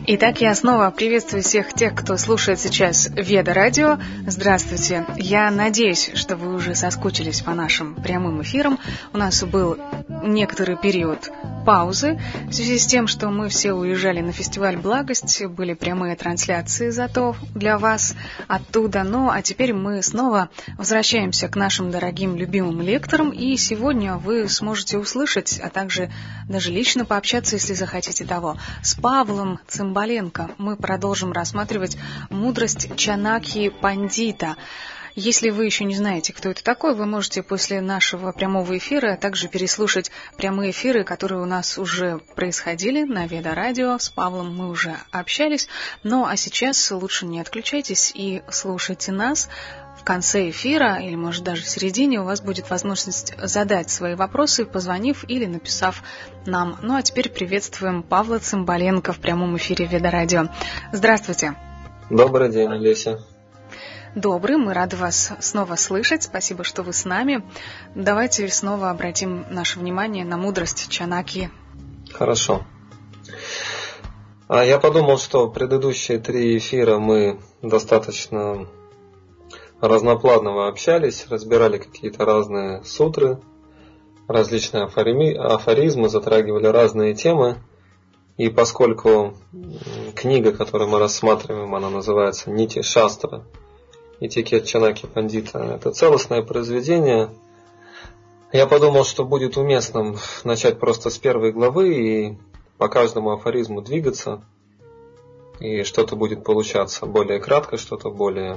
Итак, я снова приветствую всех тех, кто слушает сейчас Веда Радио. Здравствуйте. Я надеюсь, что вы уже соскучились по нашим прямым эфирам. У нас был некоторый период паузы в связи с тем, что мы все уезжали на фестиваль «Благость». Были прямые трансляции зато для вас оттуда. Ну, а теперь мы снова возвращаемся к нашим дорогим любимым лекторам. И сегодня вы сможете услышать, а также даже лично пообщаться, если захотите того, с Павлом Цымбаленко. Мы продолжим рассматривать мудрость Чанакьи Пандита. Если вы еще не знаете, кто это такой, вы можете после нашего прямого эфира также переслушать прямые эфиры, которые у нас уже происходили на Веда Радио. С Павлом мы уже общались. Ну, а сейчас лучше не отключайтесь и слушайте нас. В конце эфира, или, может, даже в середине, у вас будет возможность задать свои вопросы, позвонив или написав нам. Ну, а теперь приветствуем Павла Цымбаленко в прямом эфире Веда Радио. Здравствуйте. Добрый день, Олеся. Добрый, мы рады вас снова слышать. Спасибо, что вы с нами. Давайте снова обратим наше внимание на мудрость Чанакьи. Хорошо. Я подумал, что предыдущие 3 эфира мы достаточно разнопланово общались, разбирали какие-то разные сутры, различные афоризмы, затрагивали разные темы. И поскольку книга, которую мы рассматриваем, она называется «Нити Шастра», «Этикет Чанакьи Пандита», это целостное произведение, я подумал, что будет уместным начать просто с 1 главы и по каждому афоризму двигаться, и что-то будет получаться более кратко, что-то более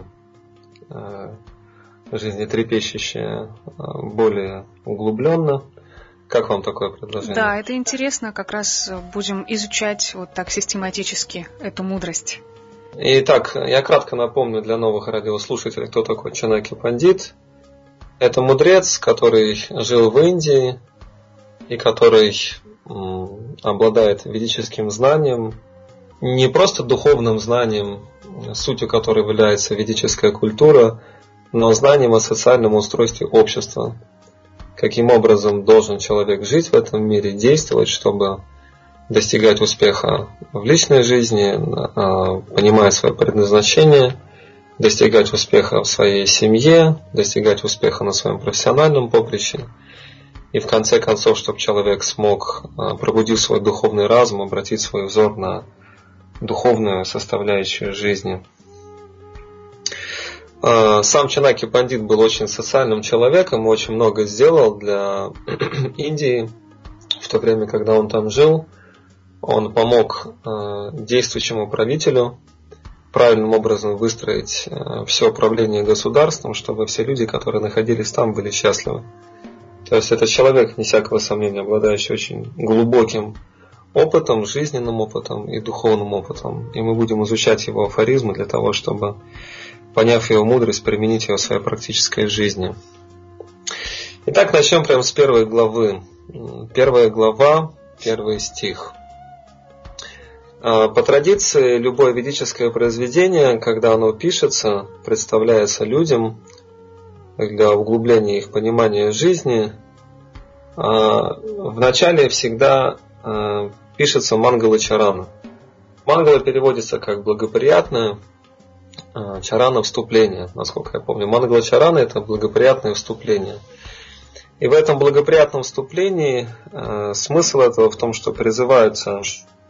жизнетрепещущее, более углубленно. Как вам такое предложение? Да, это интересно, как раз будем изучать вот так систематически эту мудрость. Итак, я кратко напомню для новых радиослушателей, кто такой Чанакьи Пандит. Это мудрец, который жил в Индии и который обладает ведическим знанием, не просто духовным знанием, сутью которой является ведическая культура, но знанием о социальном устройстве общества. Каким образом должен человек жить в этом мире, действовать, чтобы достигать успеха в личной жизни, понимая свое предназначение, достигать успеха в своей семье, достигать успеха на своем профессиональном поприще. И в конце концов, чтобы человек смог, пробудив свой духовный разум, обратить свой взор на духовную составляющую жизни. Сам Чанакьи Пандит был очень социальным человеком, очень много сделал для Индии в то время, когда он там жил. Он помог действующему правителю правильным образом выстроить все управление государством, чтобы все люди, которые находились там, были счастливы. То есть это человек, не всякого сомнения, обладающий очень глубоким опытом, жизненным опытом и духовным опытом. И мы будем изучать его афоризмы для того, чтобы, поняв его мудрость, применить ее в своей практической жизни. Итак, начнем прямо с 1 главы. 1 глава, 1 стих. По традиции, любое ведическое произведение, когда оно пишется, представляется людям для углубления их понимания жизни, вначале всегда пишется Мангала Чарана. Мангала переводится как благоприятное, Чарана вступление, насколько я помню. Мангала Чарана это благоприятное вступление. И в этом благоприятном вступлении смысл этого в том, что призывается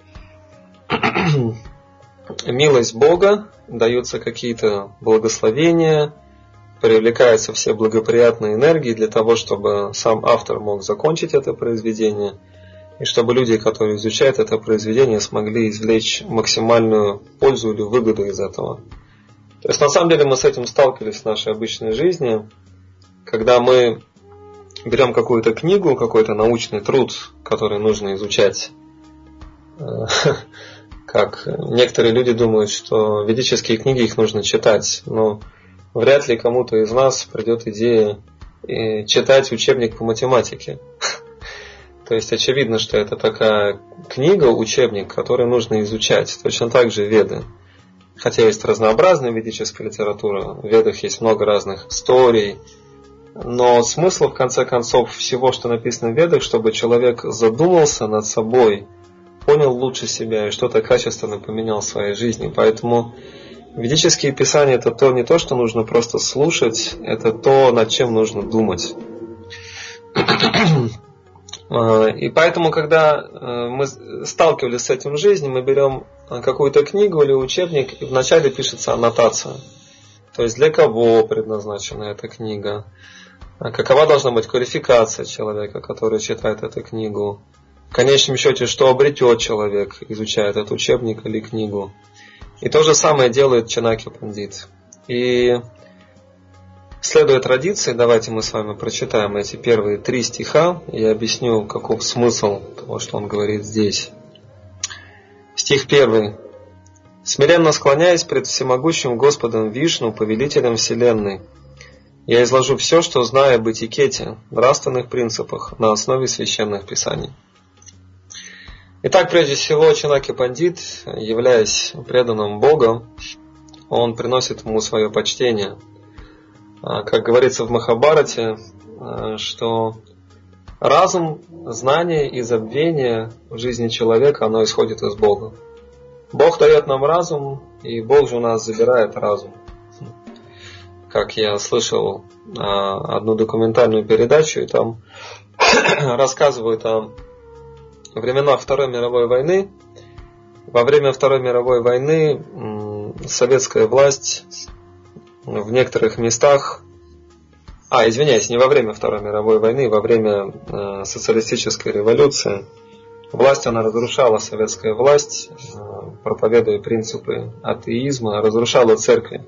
милость Бога, даются какие-то благословения, привлекаются все благоприятные энергии для того, чтобы сам автор мог закончить это произведение, и чтобы люди, которые изучают это произведение, смогли извлечь максимальную пользу или выгоду из этого. То есть на самом деле мы с этим сталкивались в нашей обычной жизни, когда мы берем какую-то книгу, какой-то научный труд, который нужно изучать. Как некоторые люди думают, что ведические книги их нужно читать, но вряд ли кому-то из нас придет идея читать учебник по математике. То есть очевидно, что это такая книга, учебник, который нужно изучать. Точно так же Веды. Хотя есть разнообразная ведическая литература, в Ведах есть много разных историй, но смысл, в конце концов, всего, что написано в Ведах, чтобы человек задумался над собой, понял лучше себя и что-то качественно поменял в своей жизни. Поэтому ведические писания это не то, что нужно просто слушать, это то, над чем нужно думать. И поэтому, когда мы сталкивались с этим в жизни, мы берем какую-то книгу или учебник, и вначале пишется аннотация. То есть для кого предназначена эта книга, какова должна быть квалификация человека, который читает эту книгу, в конечном счете, что обретет человек, изучая этот учебник или книгу. И то же самое делает Чанакья Пандит. И следуя традиции, давайте мы с вами прочитаем эти первые 3 стиха, и я объясню, каков смысл того, что он говорит здесь. Стих 1. «Смиренно склоняясь пред всемогущим Господом Вишну, повелителем вселенной, я изложу все, что знаю об этикете, нравственных принципах на основе священных писаний». Итак, прежде всего, Чанакья Пандит, являясь преданным Бога, он приносит ему свое почтение. Как говорится в Махабхарате, что разум, знание и забвение в жизни человека, оно исходит из Бога. Бог дает нам разум, и Бог же у нас забирает разум. Как я слышал одну документальную передачу, и там рассказывают о временах Второй мировой войны. Во время Второй мировой войны советская власть в некоторых местах, не во время Второй мировой войны, во время социалистической революции, власть, она разрушала, советская власть, проповедуя принципы атеизма, разрушала церкви,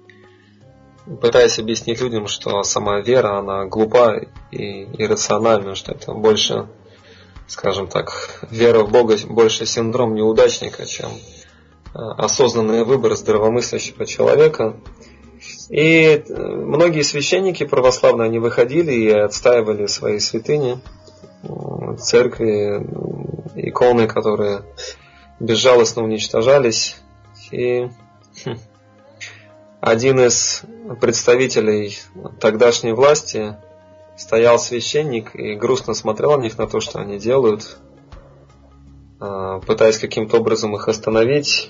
пытаясь объяснить людям, что сама вера, она глупа и иррациональна, что это больше, скажем так, вера в Бога больше синдром неудачника, чем осознанный выбор здравомыслящего человека. И многие священники православные, они выходили и отстаивали свои святыни, церкви, иконы, которые безжалостно уничтожались. И один из представителей тогдашней власти, стоял священник и грустно смотрел на них, на то, что они делают, пытаясь каким-то образом их остановить.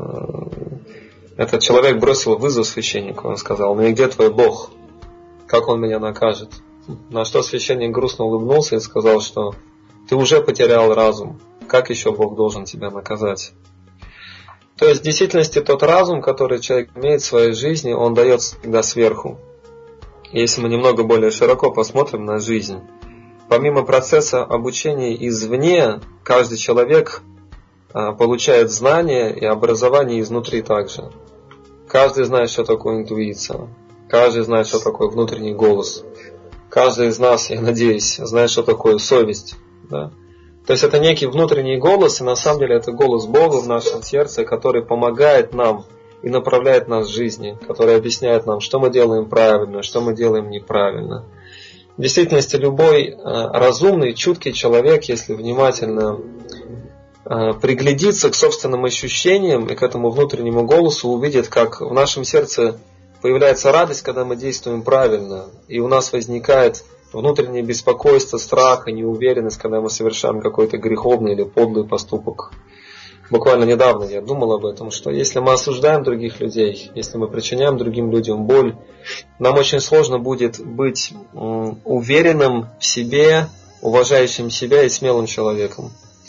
Этот человек бросил вызов священнику. Он сказал: «Ну и где твой Бог? Как он меня накажет?» На что священник грустно улыбнулся и сказал, что ты уже потерял разум. Как еще Бог должен тебя наказать? То есть в действительности тот разум, который человек имеет в своей жизни, он дается всегда сверху. Если мы немного более широко посмотрим на жизнь, помимо процесса обучения извне, каждый человек получает знания и образование изнутри также. Каждый знает, что такое интуиция. Каждый знает, что такое внутренний голос. Каждый из нас, я надеюсь, знает, что такое совесть. Да? То есть это некий внутренний голос, и на самом деле это голос Бога в нашем сердце, который помогает нам и направляет нас в жизни, который объясняет нам, что мы делаем правильно, что мы делаем неправильно. В действительности любой разумный, чуткий человек, если внимательно приглядится к собственным ощущениям и к этому внутреннему голосу, увидит, как в нашем сердце появляется радость, когда мы действуем правильно, и у нас возникает внутреннее беспокойство, страх и неуверенность, когда мы совершаем какой-то греховный или подлый поступок. Буквально недавно я думал об этом, что если мы осуждаем других людей, если мы причиняем другим людям боль, нам очень сложно будет быть уверенным в себе, уважающим себя и смелым человеком.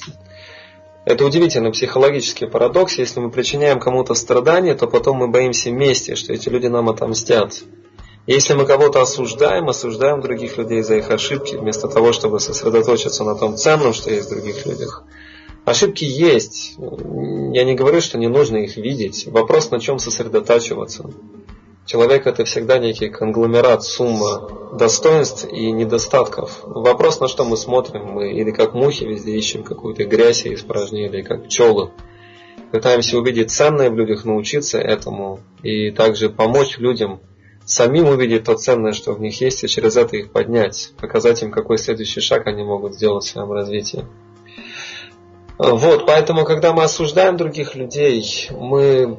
Это удивительный психологический парадокс. Если мы причиняем кому-то страдания, то потом мы боимся мести, что эти люди нам отомстят. Если мы кого-то осуждаем других людей за их ошибки, вместо того, чтобы сосредоточиться на том ценном, что есть в других людях. Ошибки есть. Я не говорю, что не нужно их видеть. Вопрос, на чем сосредотачиваться. Человек — это всегда некий конгломерат, сумма достоинств и недостатков. Вопрос, на что мы смотрим. Мы или как мухи везде ищем какую-то грязь и испражнения, или как пчелы. Пытаемся увидеть ценное в людях, научиться этому. И также помочь людям самим увидеть то ценное, что в них есть, и через это их поднять. Показать им, какой следующий шаг они могут сделать в своем развитии. Поэтому, когда мы осуждаем других людей, мы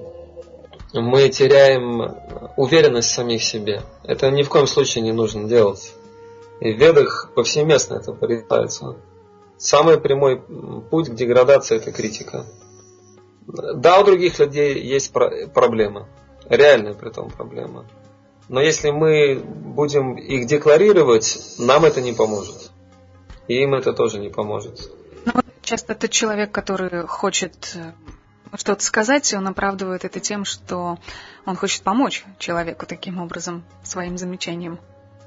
теряем уверенность в самих себе. Это ни в коем случае не нужно делать. И в Ведах повсеместно это порицается. самый прямой путь к деградации – это критика. Да, у других людей есть проблемы, реальные при том проблемы. Но если мы будем их декларировать, нам это не поможет. И им это тоже не поможет. Ну, часто тот человек, который хочет что-то сказать, он оправдывает это тем, что он хочет помочь человеку таким образом, своим замечанием.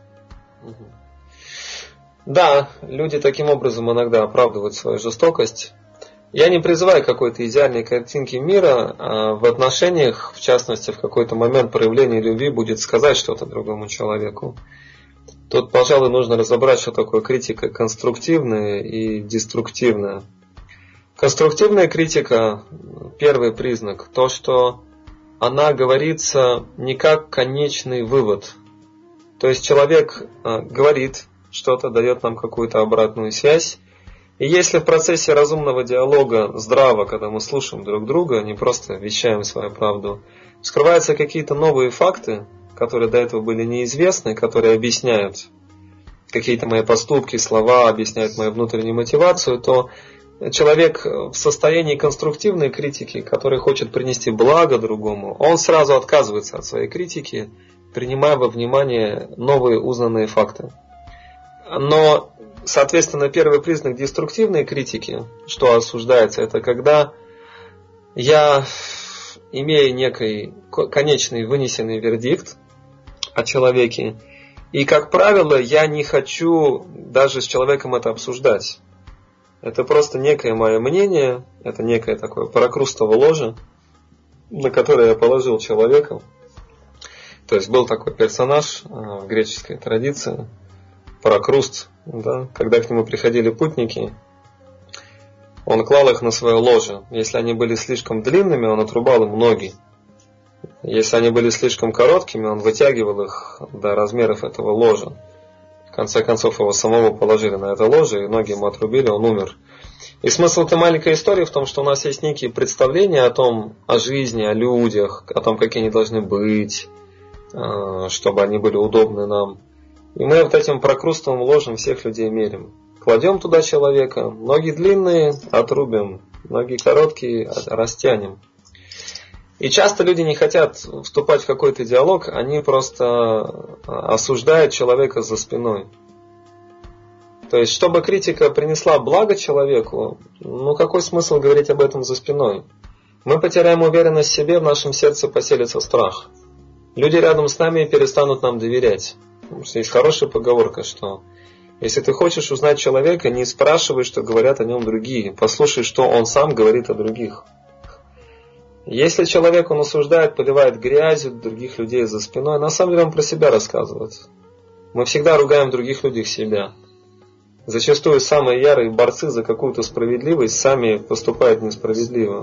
Да, люди таким образом иногда оправдывают свою жестокость. Я не призываю к какой-то идеальной картинки мира, а в отношениях, в частности, в какой-то момент проявления любви будет сказать что-то другому человеку. Тут, пожалуй, нужно разобрать, что такое критика конструктивная и деструктивная. Конструктивная критика, первый признак, то, что она говорится не как конечный вывод. То есть человек говорит что-то, дает нам какую-то обратную связь. И если в процессе разумного диалога здраво, когда мы слушаем друг друга, не просто вещаем свою правду, вскрываются какие-то новые факты, которые до этого были неизвестны, которые объясняют какие-то мои поступки, слова, объясняют мою внутреннюю мотивацию, то человек в состоянии конструктивной критики, который хочет принести благо другому, он сразу отказывается от своей критики, принимая во внимание новые узнанные факты. Но, соответственно, первый признак деструктивной критики, что осуждается, это когда я, имея некий конечный вынесенный вердикт о человеке, и, как правило, я не хочу даже с человеком это обсуждать. Это просто некое мое мнение, это некое такое прокрустово ложе, на которое я положил человека. То есть был такой персонаж в греческой традиции, Прокруст, да, когда к нему приходили путники, он клал их на свое ложе. Если они были слишком длинными, он отрубал им ноги. Если они были слишком короткими, он вытягивал их до размеров этого ложа. В конце концов, его самого положили на это ложе, и ноги ему отрубили, он умер. И смысл этой маленькой истории в том, что у нас есть некие представления о том, о жизни, о людях, о том, какие они должны быть, чтобы они были удобны нам. И мы вот этим прокрустовым ложем всех людей мерим. Кладем туда человека, ноги длинные отрубим, ноги короткие растянем. И часто люди не хотят вступать в какой-то диалог, они просто осуждают человека за спиной. То есть, чтобы критика принесла благо человеку, какой смысл говорить об этом за спиной? Мы потеряем уверенность в себе, в нашем сердце поселится страх. Люди рядом с нами перестанут нам доверять. Потому что есть хорошая поговорка, что если ты хочешь узнать человека, не спрашивай, что говорят о нем другие. Послушай, что он сам говорит о других. Если человек, он осуждает, поливает грязью других людей за спиной, на самом деле он про себя рассказывает. Мы всегда ругаем других людей себя. Зачастую самые ярые борцы за какую-то справедливость сами поступают несправедливо.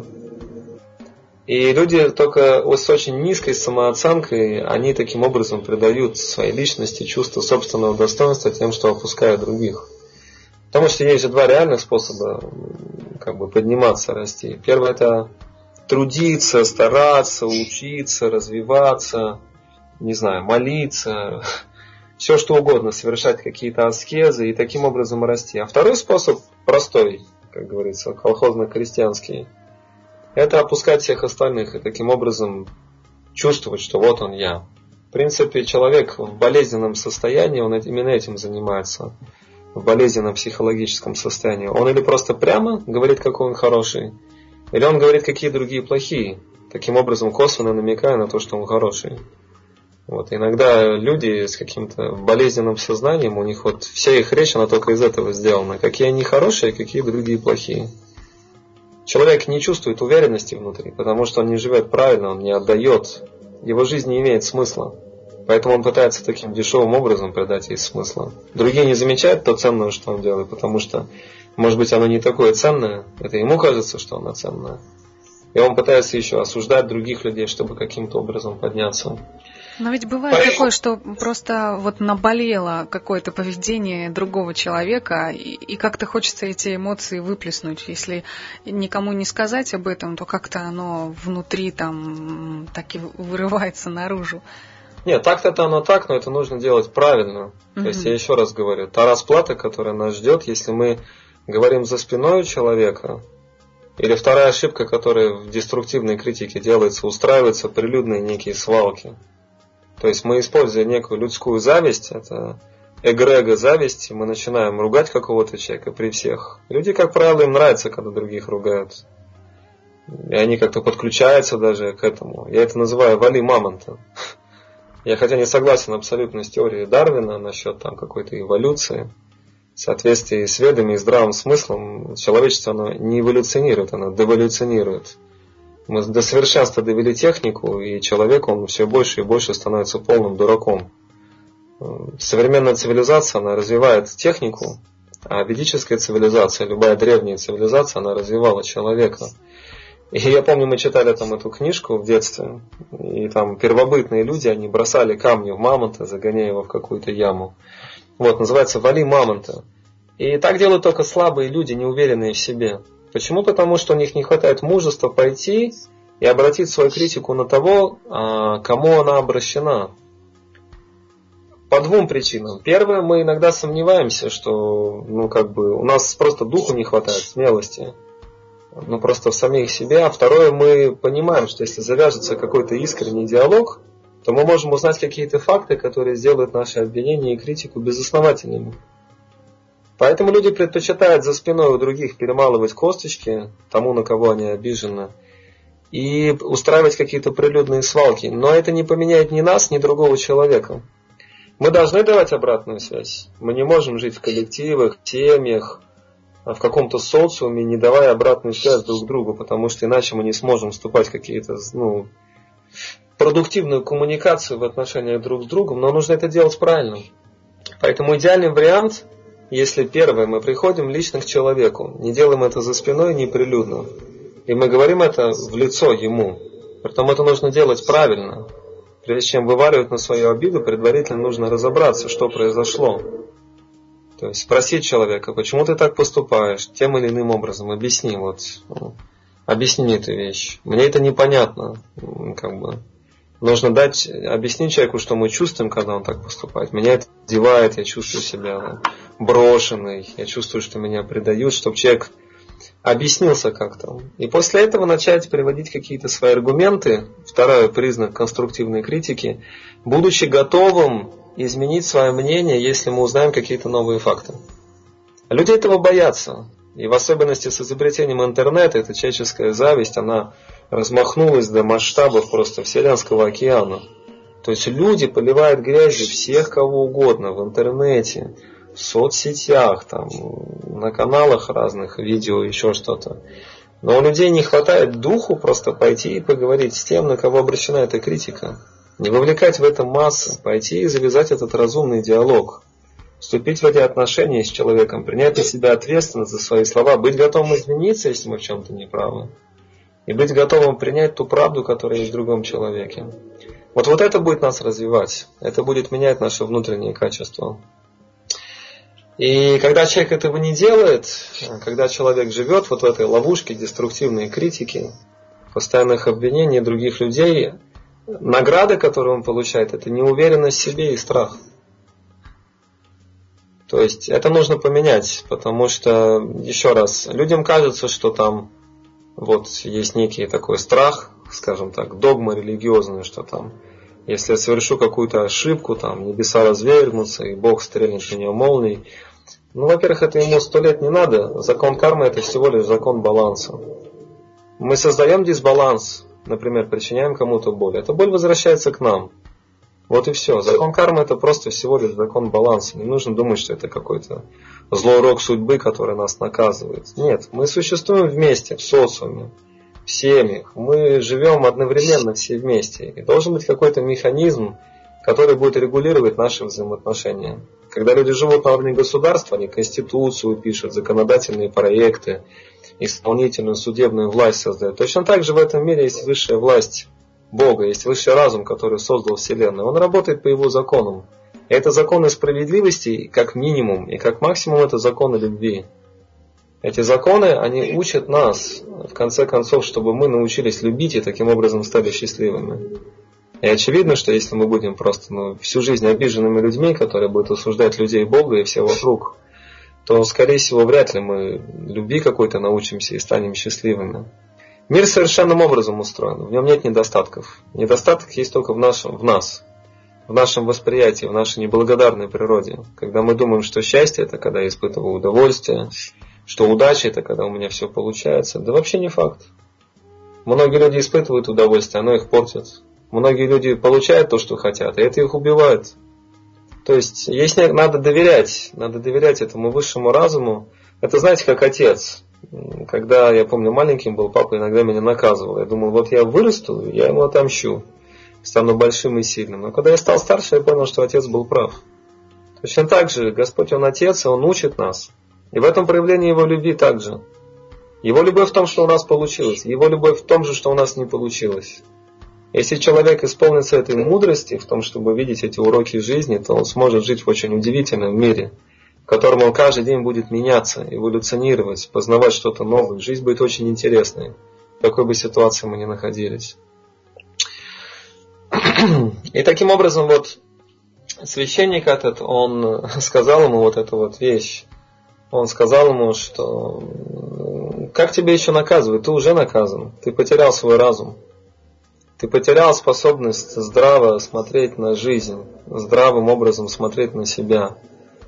И люди только с очень низкой самооценкой, они таким образом придают своей личности чувство собственного достоинства тем, что опускают других. Потому что есть же два реальных способа подниматься, расти. Первый – это трудиться, стараться, учиться, развиваться, молиться, все что угодно, совершать какие-то аскезы и таким образом расти. А второй способ простой, как говорится, колхозно-крестьянский. Это опускать всех остальных и таким образом чувствовать, что вот он я. В принципе, человек в болезненном состоянии, он именно этим занимается. В болезненном психологическом состоянии. Он или просто прямо говорит, какой он хороший, или он говорит, какие другие плохие. Таким образом, косвенно намекая на то, что он хороший. Иногда люди с каким-то болезненным сознанием, у них вся их речь, она только из этого сделана. Какие они хорошие, какие другие плохие. Человек не чувствует уверенности внутри, потому что он не живет правильно, он не отдает. Его жизнь не имеет смысла. Поэтому он пытается таким дешевым образом придать ей смысла. Другие не замечают то ценное, что он делает, потому что, может быть, оно не такое ценное. Это ему кажется, что оно ценное. И он пытается еще осуждать других людей, чтобы каким-то образом подняться. Но ведь бывает такое, что просто наболело какое-то поведение другого человека, и как-то хочется эти эмоции выплеснуть. Если никому не сказать об этом, то как-то оно внутри так и вырывается наружу. Нет, так-то оно так, но это нужно делать правильно. То есть я еще раз говорю, та расплата, которая нас ждет, если мы говорим за спиной у человека, или вторая ошибка, которая в деструктивной критике делается, устраиваются прилюдные некие свалки. То есть мы, используя некую людскую зависть, это эгрего зависти, мы начинаем ругать какого-то человека при всех. Люди, как правило, им нравится, когда других ругают. И они как-то подключаются даже к этому. Я это называю «вали мамонта». Я хотя не согласен абсолютно с теорией Дарвина насчет там какой-то эволюции. В соответствии с ведами и здравым смыслом человечество оно не эволюционирует, оно деволюционирует. Мы до совершенства довели технику, и человек он все больше и больше становится полным дураком. Современная цивилизация, она развивает технику, а ведическая цивилизация, любая древняя цивилизация, она развивала человека. И я помню, мы читали там эту книжку в детстве, и там первобытные люди, они бросали камни в мамонта, загоняя его в какую-то яму. Вот, называется «вали мамонта». И так делают только слабые люди, неуверенные в себе. Почему? Потому что у них не хватает мужества пойти и обратить свою критику на того, кому она обращена. По двум причинам. Первое, мы иногда сомневаемся, что у нас просто духу не хватает, смелости. Просто в самих себе. А второе, мы понимаем, что если завяжется какой-то искренний диалог, то мы можем узнать какие-то факты, которые сделают наши обвинения и критику безосновательными. Поэтому люди предпочитают за спиной у других перемалывать косточки тому, на кого они обижены, и устраивать какие-то прилюдные свалки. Но это не поменяет ни нас, ни другого человека. Мы должны давать обратную связь. Мы не можем жить в коллективах, семьях, в каком-то социуме, не давая обратную связь друг другу, потому что иначе мы не сможем вступать в какие-то продуктивную коммуникацию в отношениях друг с другом, но нужно это делать правильно. Поэтому идеальный вариант, если первое, мы приходим лично к человеку, не делаем это за спиной, не прилюдно, и мы говорим это в лицо ему. Притом это нужно делать правильно. Прежде чем вываливать на свою обиду, предварительно нужно разобраться, что произошло. То есть спросить человека, почему ты так поступаешь, тем или иным образом, объясни мне эту вещь. Мне это непонятно. Нужно объяснить человеку, что мы чувствуем, когда он так поступает. Меня это задевает, я чувствую себя брошенный, я чувствую, что меня предают, чтобы человек объяснился как-то. И после этого начать приводить какие-то свои аргументы, второй признак конструктивной критики, будучи готовым изменить свое мнение, если мы узнаем какие-то новые факты. Люди этого боятся. И в особенности с изобретением интернета, эта человеческая зависть, она размахнулась до масштабов просто Вселенского океана. То есть люди поливают грязью всех кого угодно в интернете, в соцсетях, на каналах разных, видео, еще что-то. Но у людей не хватает духу просто пойти и поговорить с тем, на кого обращена эта критика. Не вовлекать в это массы, пойти и завязать этот разумный диалог. Вступить в эти отношения с человеком, принять на себя ответственность за свои слова, быть готовым измениться, если мы в чем-то неправы. И быть готовым принять ту правду, которая есть в другом человеке. Вот это будет нас развивать. Это будет менять наше внутреннее качество. И когда человек этого не делает, когда человек живет в этой ловушке деструктивной критики, постоянных обвинений других людей, награда, которую он получает, это неуверенность в себе и страх. То есть это нужно поменять, потому что, еще раз, людям кажется, что есть некий такой страх, скажем так, догма религиозная, что если я совершу какую-то ошибку, небеса развергнутся, и Бог стрельнет в нее молнией. Во-первых, это ему 100 лет не надо. Закон кармы это всего лишь закон баланса. Мы создаем дисбаланс, например, причиняем кому-то боль. Эта боль возвращается к нам. Вот и все. Закон кармы это просто всего лишь закон баланса. Не нужно думать, что это какой-то злой рок судьбы, который нас наказывает. Нет, мы существуем вместе, в социуме, в семьях. Мы живем одновременно все вместе. И должен быть какой-то механизм, который будет регулировать наши взаимоотношения. Когда люди живут на уровне государства, они конституцию пишут, законодательные проекты, исполнительную, судебную власть создают. Точно так же в этом мире есть высшая власть Бога, есть высший разум, который создал Вселенную. Он работает по его законам. И это законы справедливости как минимум, и как максимум это законы любви. Эти законы, они учат нас, в конце концов, чтобы мы научились любить и таким образом стали счастливыми. И очевидно, что если мы будем просто всю жизнь обиженными людьми, которые будут осуждать людей Бога и все вокруг, то, скорее всего, вряд ли мы любви какой-то научимся и станем счастливыми. Мир совершенным образом устроен, в нем нет недостатков. Недостаток есть только в нас, в нашем восприятии, в нашей неблагодарной природе. Когда мы думаем, что счастье – это когда я испытываю удовольствие, что удача – это когда у меня все получается. Да вообще не факт. Многие люди испытывают удовольствие, оно их портит. Многие люди получают то, что хотят, и это их убивает. То есть надо доверять этому высшему разуму. Это, знаете, как отец. Когда, я помню, маленьким был, папа иногда меня наказывал. Я думал, вот я вырасту, я ему отомщу. Стану большим и сильным. Но когда я стал старше, я понял, что отец был прав. Точно так же Господь, Он отец, и Он учит нас. И в этом проявлении Его любви также. Его любовь в том, что у нас получилось. Его любовь в том же, что у нас не получилось. Если человек исполнится этой мудрости в том, чтобы видеть эти уроки жизни, то он сможет жить в очень удивительном мире, в котором он каждый день будет меняться, эволюционировать, познавать что-то новое. Жизнь будет очень интересной, в какой бы ситуации мы ни находились. И таким образом, вот священник этот, он сказал ему вот эту вот вещь. Он сказал ему, что как тебе еще наказывать? Ты уже наказан, ты потерял свой разум. Ты потерял способность здраво смотреть на жизнь, здравым образом смотреть на себя.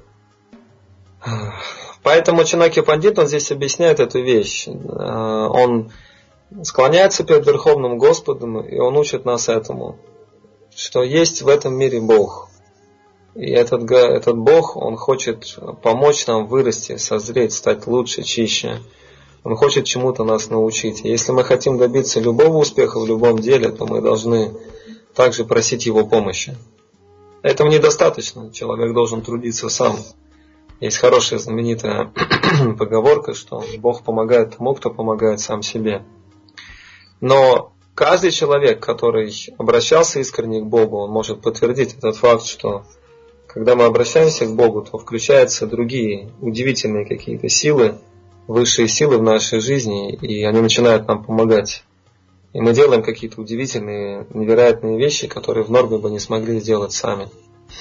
Поэтому Чанаки Пандит, он здесь объясняет эту вещь. Он склоняется перед Верховным Господом, и он учит нас этому, что есть в этом мире Бог. И этот Бог, он хочет помочь нам вырасти, созреть, стать лучше, чище. Он хочет чему-то нас научить. И если мы хотим добиться любого успеха в любом деле, то мы должны также просить Его помощи. Этого недостаточно. Человек должен трудиться сам. Есть хорошая знаменитая поговорка, что Бог помогает тому, кто помогает сам себе. Но каждый человек, который обращался искренне к Богу, он может подтвердить этот факт, что когда мы обращаемся к Богу, то включаются другие удивительные какие-то силы, высшие силы в нашей жизни, и они начинают нам помогать. И мы делаем какие-то удивительные, невероятные вещи, которые в норме бы не смогли сделать сами.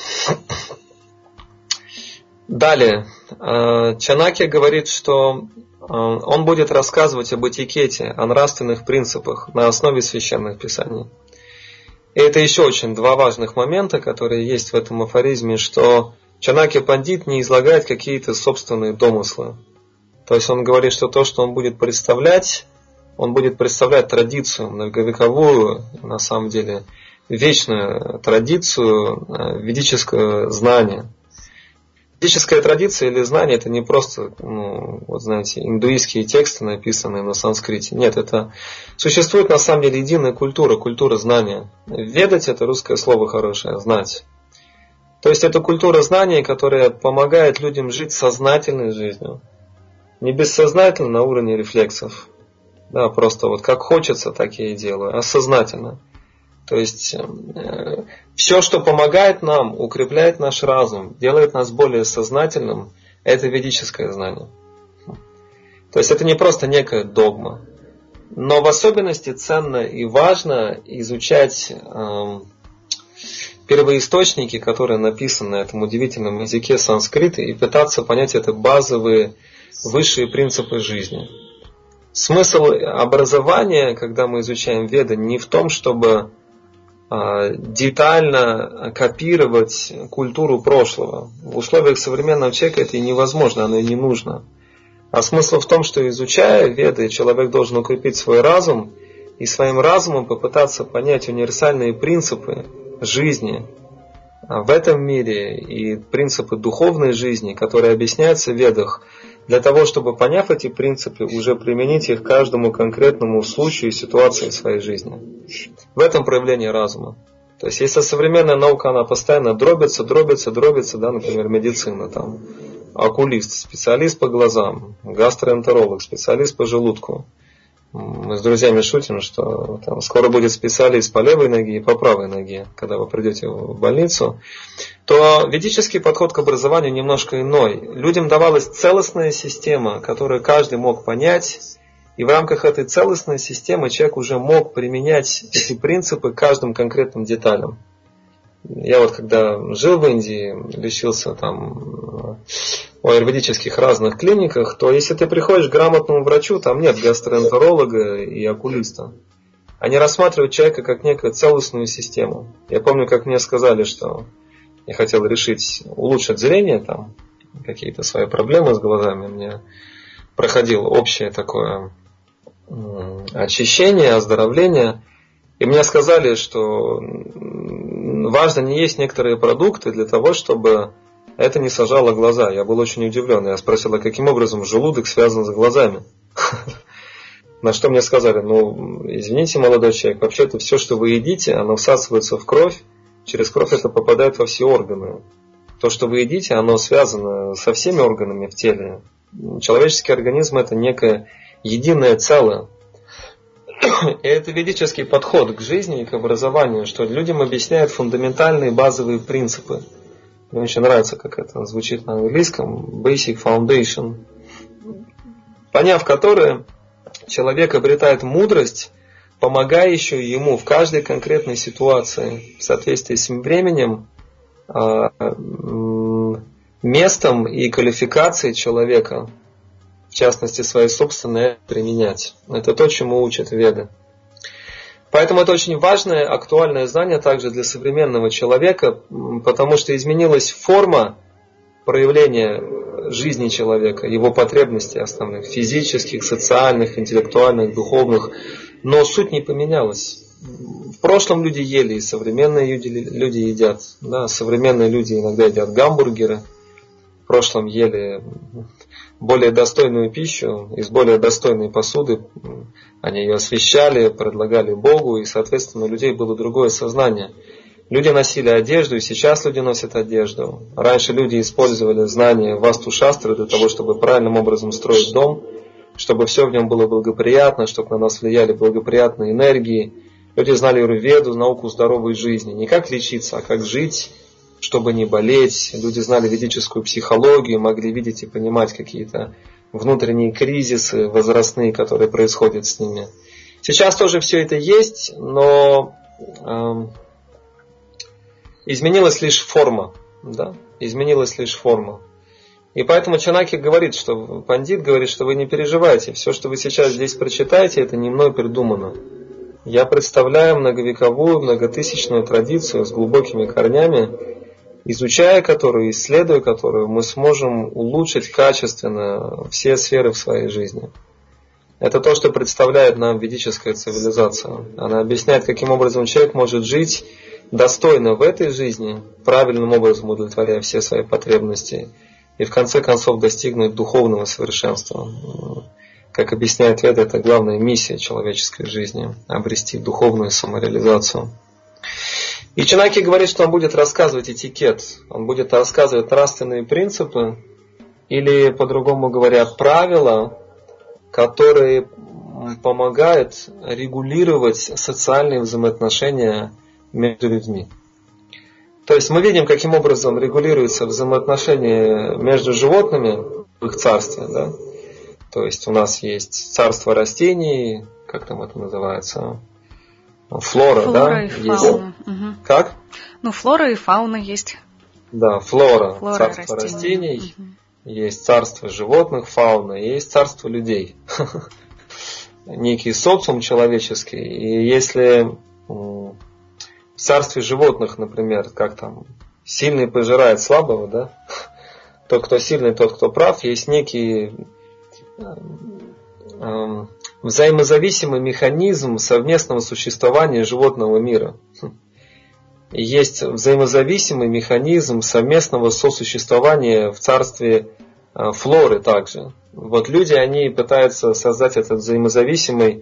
Далее. Чанакья говорит, что он будет рассказывать об этикете, о нравственных принципах на основе священных писаний. И это еще очень два важных момента, которые есть в этом афоризме, что Чанакья Пандит не излагает какие-то собственные домыслы. То есть он говорит, что то, что он будет представлять традицию, многовековую, на самом деле, вечную традицию, ведическое знание. Ведическая традиция или знание – это не просто, вот знаете, индуистские тексты, написанные на санскрите. Нет, это существует на самом деле единая культура знания. Ведать – это русское слово хорошее, знать. То есть это культура знания, которая помогает людям жить сознательной жизнью. Не бессознательно на уровне рефлексов. Да, просто вот как хочется, так я и делаю. А сознательно. То есть все, что помогает нам, укрепляет наш разум, делает нас более сознательным, это ведическое знание. То есть это не просто некая догма. Но в особенности ценно и важно изучать первоисточники, которые написаны на этом удивительном языке санскрита, и пытаться понять это базовые высшие принципы жизни. Смысл образования, когда мы изучаем Веды, не в том, чтобы детально копировать культуру прошлого. В условиях современного человека это и невозможно, оно и не нужно. А смысл в том, что изучая Веды, человек должен укрепить свой разум и своим разумом попытаться понять универсальные принципы жизни в этом мире и принципы духовной жизни, которые объясняются в Ведах, для того, чтобы, поняв эти принципы, уже применить их к каждому конкретному случаю и ситуации в своей жизни. В этом проявление разума. То есть, если современная наука, она постоянно дробится, да, например, медицина, там, окулист, специалист по глазам, гастроэнтеролог, специалист по желудку. Мы с друзьями шутим, что там скоро будет специалист по левой ноге и по правой ноге, когда вы придете в больницу, то ведический подход к образованию немножко иной. Людям давалась целостная система, которую каждый мог понять, и в рамках этой целостной системы человек уже мог применять эти принципы к каждым конкретным деталям. Я вот когда жил в Индии, лечился там в аюрведических разных клиниках, то если ты приходишь к грамотному врачу, там нет гастроэнтеролога и окулиста. Они рассматривают человека как некую целостную систему. Я помню, как мне сказали, что я хотел решить, улучшить зрение, там какие-то свои проблемы с глазами. Мне проходило общее такое очищение, оздоровление. И мне сказали, что важно не есть некоторые продукты для того, чтобы это не сажало глаза. Я был очень удивлен. Я спросил, а каким образом желудок связан с глазами? На что мне сказали, извините, молодой человек, вообще-то все, что вы едите, оно всасывается в кровь, через кровь это попадает во все органы. То, что вы едите, оно связано со всеми органами в теле. Человеческий организм это некое единое целое. И это ведический подход к жизни и к образованию, что людям объясняют фундаментальные базовые принципы. Мне очень нравится, как это звучит на английском, basic foundation, поняв которые, человек обретает мудрость, помогающую ему в каждой конкретной ситуации в соответствии с временем, местом и квалификацией человека, в частности своей собственной, применять. Это то, чему учат веды. Поэтому это очень важное, актуальное знание также для современного человека, потому что изменилась форма проявления жизни человека, его потребностей основных, физических, социальных, интеллектуальных, духовных, но суть не поменялась. В прошлом люди ели, и современные люди едят. Да, современные люди иногда едят гамбургеры, в прошлом ели более достойную пищу из более достойной посуды, они ее освящали, предлагали Богу, и, соответственно, у людей было другое сознание. Люди носили одежду, и сейчас люди носят одежду. Раньше люди использовали знания васту-шастры для того, чтобы правильным образом строить дом, чтобы все в нем было благоприятно, чтобы на нас влияли благоприятные энергии. Люди знали аюрведу, науку здоровой жизни. Не как лечиться, а как жить, чтобы не болеть. Люди знали ведическую психологию, могли видеть и понимать какие-то внутренние кризисы возрастные, которые происходят с ними. Сейчас тоже все это есть, но изменилась лишь форма. Да? Изменилась лишь форма. И поэтому Чанаки говорит, что пандит говорит, что вы не переживайте. Все, что вы сейчас здесь прочитаете, это не мной придумано. Я представляю многовековую, многотысячную традицию с глубокими корнями, изучая которую, исследуя которую, мы сможем улучшить качественно все сферы в своей жизни. Это то, что представляет нам ведическая цивилизация. Она объясняет, каким образом человек может жить достойно в этой жизни, правильным образом удовлетворяя все свои потребности, и в конце концов достигнуть духовного совершенства. Как объясняет Веда, это главная миссия человеческой жизни – обрести духовную самореализацию. И Чанаки говорит, что он будет рассказывать этикет, он будет рассказывать нравственные принципы, или, по-другому говоря, правила, которые помогают регулировать социальные взаимоотношения между людьми. То есть мы видим, каким образом регулируются взаимоотношения между животными в их царстве. Да? То есть у нас есть царство растений, как там это называется? Флора, да? И фауна. Есть. Угу. Как? Флора и фауна есть. Да, флора царство растений. Угу. Есть царство животных, фауна, и есть царство людей. Некий социум человеческий. И если в царстве животных, например, как там, сильный пожирает слабого, да? Тот, кто сильный, тот, кто прав, есть некий взаимозависимый механизм совместного существования животного мира. И есть взаимозависимый механизм совместного сосуществования в царстве флоры также. Вот люди, они пытаются создать этот взаимозависимый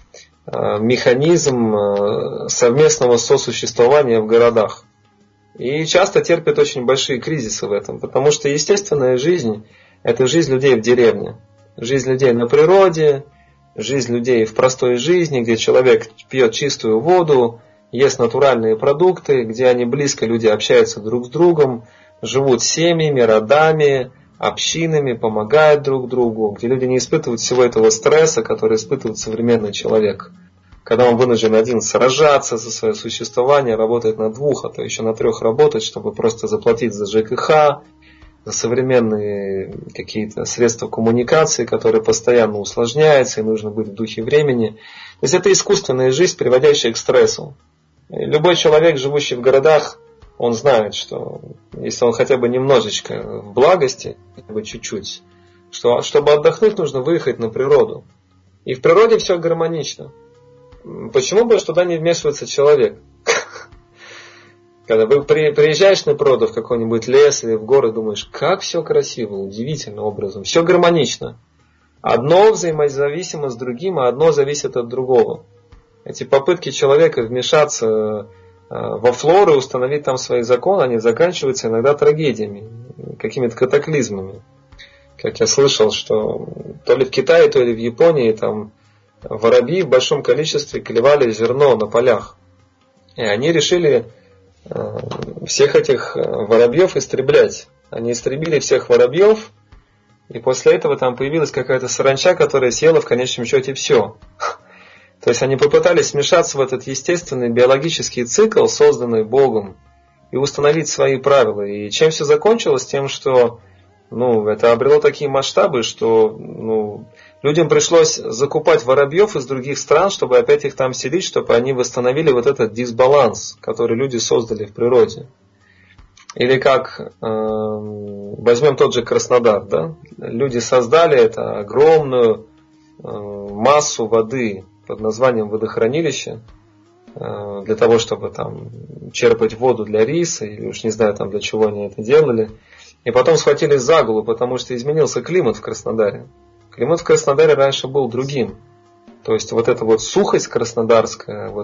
механизм совместного сосуществования в городах. И часто терпят очень большие кризисы в этом, потому что естественная жизнь – это жизнь людей в деревне. Жизнь людей на природе, жизнь людей в простой жизни, где человек пьет чистую воду, ест натуральные продукты, где они близко, люди общаются друг с другом, живут семьями, родами, общинами, помогают друг другу, где люди не испытывают всего этого стресса, который испытывает современный человек. когда он вынужден один сражаться за свое существование, работать на 2, а то еще на 3 работать, чтобы просто заплатить за ЖКХ, за современные какие-то средства коммуникации, которые постоянно усложняются, и нужно быть в духе времени. То есть это искусственная жизнь, приводящая к стрессу. И любой человек, живущий в городах, он знает, что если он хотя бы немножечко в благости, хотя бы чуть-чуть, что чтобы отдохнуть, нужно выехать на природу. И в природе все гармонично. Почему бы туда не вмешивается человек? Когда приезжаешь на природу, в какой-нибудь лес или в горы, думаешь, как все красиво, удивительным образом. Все гармонично. Одно взаимозависимо с другим, а одно зависит от другого. Эти попытки человека вмешаться во флору, установить там свои законы, они заканчиваются иногда трагедиями, какими-то катаклизмами. Как я слышал, что то ли в Китае, то ли в Японии там воробьи в большом количестве клевали зерно на полях. И они решили всех этих воробьев истреблять. Они истребили всех воробьев, и после этого там появилась какая-то саранча, которая съела в конечном счете все. То есть они попытались вмешаться в этот естественный биологический цикл, созданный Богом, и установить свои правила. И чем все закончилось? Тем, что это обрело такие масштабы, что людям пришлось закупать воробьев из других стран, чтобы опять их там селить, чтобы они восстановили вот этот дисбаланс, который люди создали в природе. Или как возьмем тот же Краснодар, да? Люди создали это огромную массу воды под названием водохранилище, для того, чтобы там черпать воду для риса, или уж не знаю там для чего они это делали. И потом схватились за голову, потому что изменился климат в Краснодаре. Климат в Краснодаре раньше был другим. То есть вот эта вот сухость краснодарская,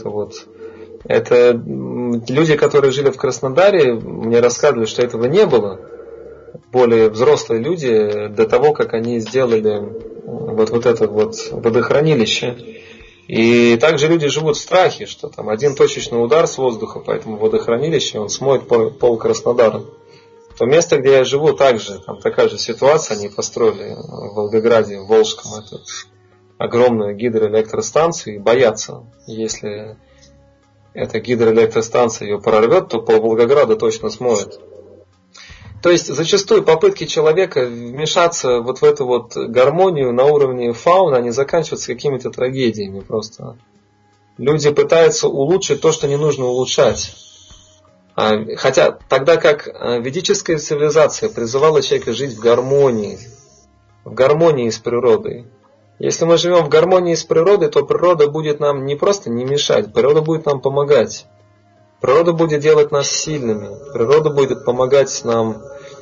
это люди, которые жили в Краснодаре, мне рассказывали, что этого не было. Более взрослые люди до того, как они сделали вот это вот водохранилище. И также люди живут в страхе, что там один точечный удар с воздуха, поэтому водохранилище, он смоет пол Краснодара. То место, где я живу, также там такая же ситуация, они построили в Волгограде, в Волжском, эту огромную гидроэлектростанцию и боятся, если эта гидроэлектростанция ее прорвет, то пол Волгограда точно смоет. То есть зачастую попытки человека вмешаться вот в эту вот гармонию на уровне фауны, они заканчиваются какими-то трагедиями просто. Люди пытаются улучшить то, что не нужно улучшать. Хотя тогда как ведическая цивилизация призывала человека жить в гармонии с природой. Если мы живем в гармонии с природой, то природа будет нам не просто не мешать, природа будет нам помогать. Природа будет делать нас сильными, природа будет помогать нам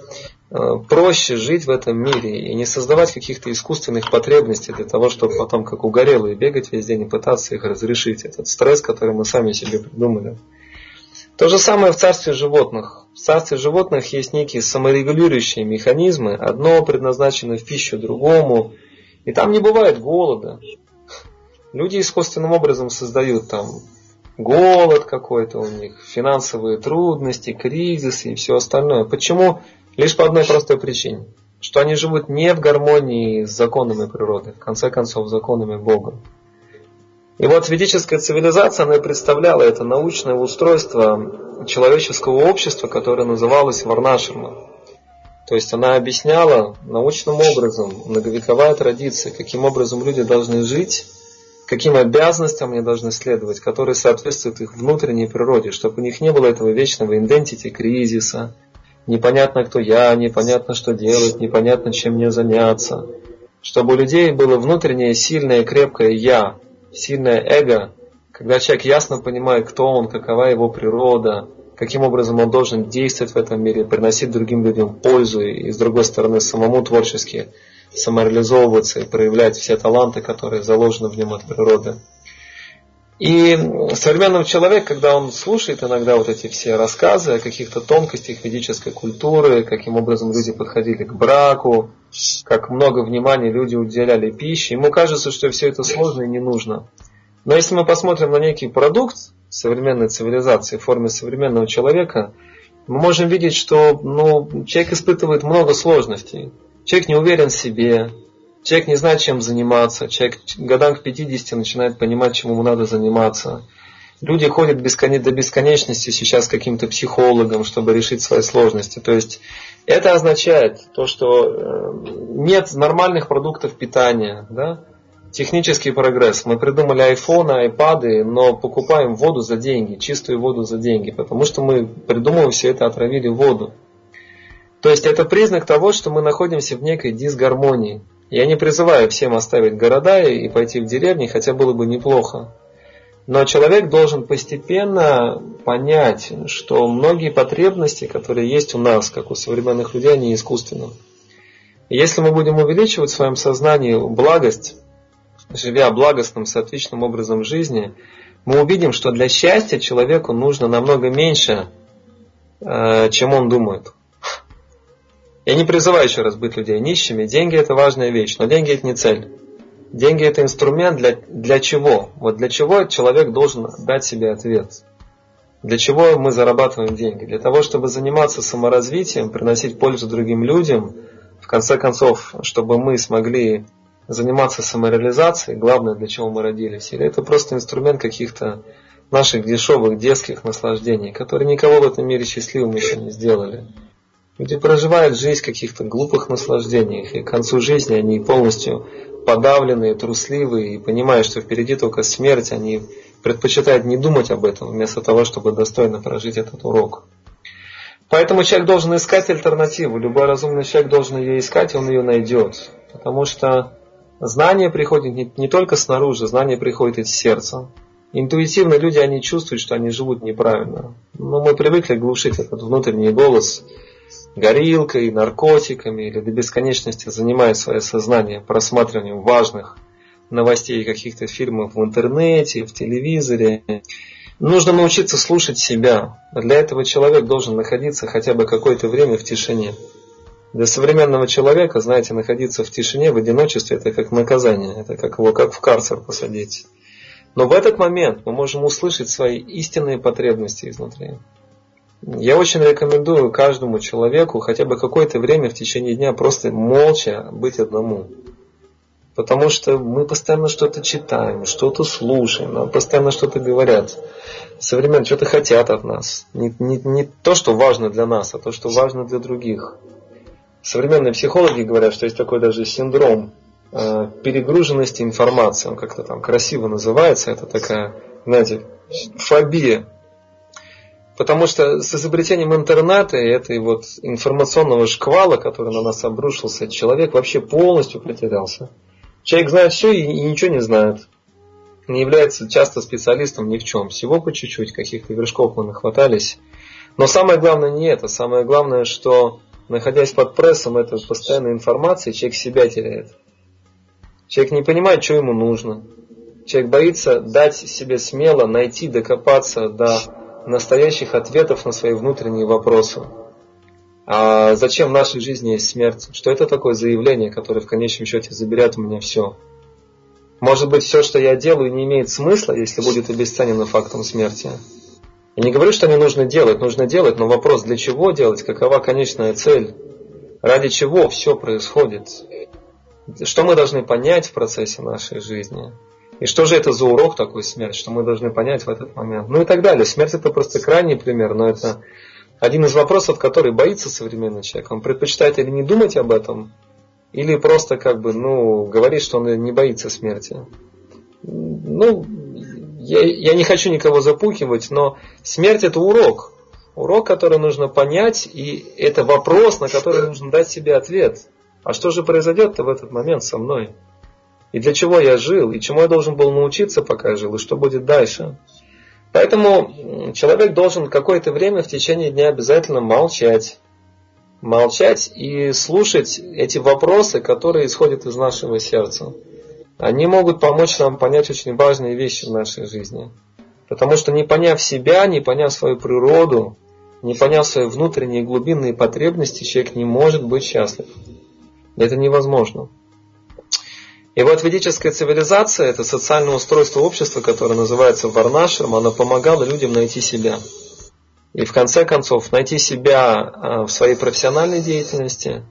проще жить в этом мире и не создавать каких-то искусственных потребностей для того, чтобы потом, как угорелые, бегать весь день и пытаться их разрешить. Этот стресс, который мы сами себе придумали. То же самое в царстве животных. В царстве животных есть некие саморегулирующие механизмы. Одно предназначено в пищу другому. И там не бывает голода. Люди искусственным образом создают там голод какой-то у них, финансовые трудности, кризисы и все остальное. Почему? Лишь по одной простой причине. Что они живут не в гармонии с законами природы, в конце концов, законами Бога. И вот ведическая цивилизация, она представляла это научное устройство человеческого общества, которое называлось Варнашрама. То есть она объясняла научным образом, многовековая традиция, каким образом люди должны жить, каким обязанностям они должны следовать, которые соответствуют их внутренней природе, чтобы у них не было этого вечного идентити кризиса, непонятно кто я, непонятно что делать, непонятно чем мне заняться. Чтобы у людей было внутреннее сильное крепкое я, сильное эго, когда человек ясно понимает, кто он, какова его природа, каким образом он должен действовать в этом мире, приносить другим людям пользу и, с другой стороны, самому творчески самореализовываться и проявлять все таланты, которые заложены в нем от природы. И современный человек, когда он слушает иногда вот эти все рассказы о каких-то тонкостях ведической культуры, каким образом люди подходили к браку, как много внимания люди уделяли пище, ему кажется, что все это сложно и не нужно. Но если мы посмотрим на некий продукт современной цивилизации в форме современного человека, мы можем видеть, что человек испытывает много сложностей. Человек не уверен в себе, Человек не знает, чем заниматься. Человек годам к 50 начинает понимать, чему ему надо заниматься. Люди ходят до бесконечности сейчас к каким-то психологам, чтобы решить свои сложности. То есть это означает то, что нет нормальных продуктов питания, да? Технический прогресс. Мы придумали айфоны, айпады, но покупаем воду за деньги, чистую воду за деньги, потому что мы, придумывая все это, отравили воду. То есть это признак того, что мы находимся в некой дисгармонии. Я не призываю всем оставить города и пойти в деревни, хотя было бы неплохо. Но человек должен постепенно понять, что многие потребности, которые есть у нас, как у современных людей, они искусственны. И если мы будем увеличивать в своем сознании благость, живя благостным, соответственным образом жизни, мы увидим, что для счастья человеку нужно намного меньше, чем он думает. Я не призываю еще раз быть людей нищими. Деньги – это важная вещь, но деньги – это не цель. Деньги – это инструмент для чего? Вот для чего человек должен дать себе ответ. Для чего мы зарабатываем деньги? Для того, чтобы заниматься саморазвитием, приносить пользу другим людям, в конце концов, чтобы мы смогли заниматься самореализацией, главное, для чего мы родились, или это просто инструмент каких-то наших дешевых детских наслаждений, которые никого в этом мире счастливым еще не сделали. Люди проживают жизнь в каких-то глупых наслаждениях, и к концу жизни они полностью подавленные, трусливые, и понимая, что впереди только смерть, они предпочитают не думать об этом, вместо того, чтобы достойно прожить этот урок. Поэтому человек должен искать альтернативу. Любой разумный человек должен ее искать, и он ее найдет. Потому что знание приходит не только снаружи, знание приходит из сердца. Интуитивно люди, они чувствуют, что они живут неправильно. Но мы привыкли глушить этот внутренний голос горилкой, наркотиками или до бесконечности занимая свое сознание просматриванием важных новостей каких-то фильмов в интернете, в телевизоре. Нужно научиться слушать себя. Для этого человек должен находиться хотя бы какое-то время в тишине. Для современного человека, знаете, находиться в тишине, в одиночестве, это как наказание, это как его как в карцер посадить. Но в этот момент мы можем услышать свои истинные потребности изнутри. Я очень рекомендую каждому человеку хотя бы какое-то время в течение дня просто молча быть одному. Потому что мы постоянно что-то читаем, что-то слушаем, нам постоянно что-то говорят. Современные что-то хотят от нас. Не то, что важно для нас, а то, что важно для других. Современные психологи говорят, что есть такой даже синдром перегруженности информацией. Он как-то там красиво называется. Это такая, знаете, фобия. Потому что с изобретением интернета и этой вот информационного шквала, который на нас обрушился, человек вообще полностью потерялся. Человек знает все и ничего не знает. Не является часто специалистом ни в чем. Всего по чуть-чуть, каких-то вершков мы нахватались. Но самое главное не это. Самое главное, что находясь под прессом этой постоянной информации, человек себя теряет. Человек не понимает, что ему нужно. Человек боится дать себе смело найти, докопаться до настоящих ответов на свои внутренние вопросы. А зачем в нашей жизни есть смерть? Что это такое заявление, которое в конечном счете заберет у меня все? Может быть, все, что я делаю, не имеет смысла, если будет обесценено фактом смерти? Я не говорю, что не нужно делать, но вопрос, для чего делать, какова конечная цель, ради чего все происходит, что мы должны понять в процессе нашей жизни, и что же это за урок такой смерть, что мы должны понять в этот момент, ну и так далее. Смерть это просто крайний пример, но это один из вопросов, который боится современный человек. Он предпочитает или не думать об этом, или просто говорит, что он не боится смерти. Я не хочу никого запугивать, но смерть это урок. Урок, который нужно понять, и это вопрос, на который нужно дать себе ответ. А что же произойдет-то в этот момент со мной? И для чего я жил, и чему я должен был научиться, пока я жил, и что будет дальше? Поэтому человек должен какое-то время в течение дня обязательно молчать. Молчать и слушать эти вопросы, которые исходят из нашего сердца. Они могут помочь нам понять очень важные вещи в нашей жизни. Потому что не поняв себя, не поняв свою природу, не поняв свои внутренние глубинные потребности, человек не может быть счастлив. Это невозможно. И вот ведическая цивилизация, это социальное устройство общества, которое называется варнашрам, оно помогало людям найти себя. И в конце концов найти себя в своей профессиональной деятельности,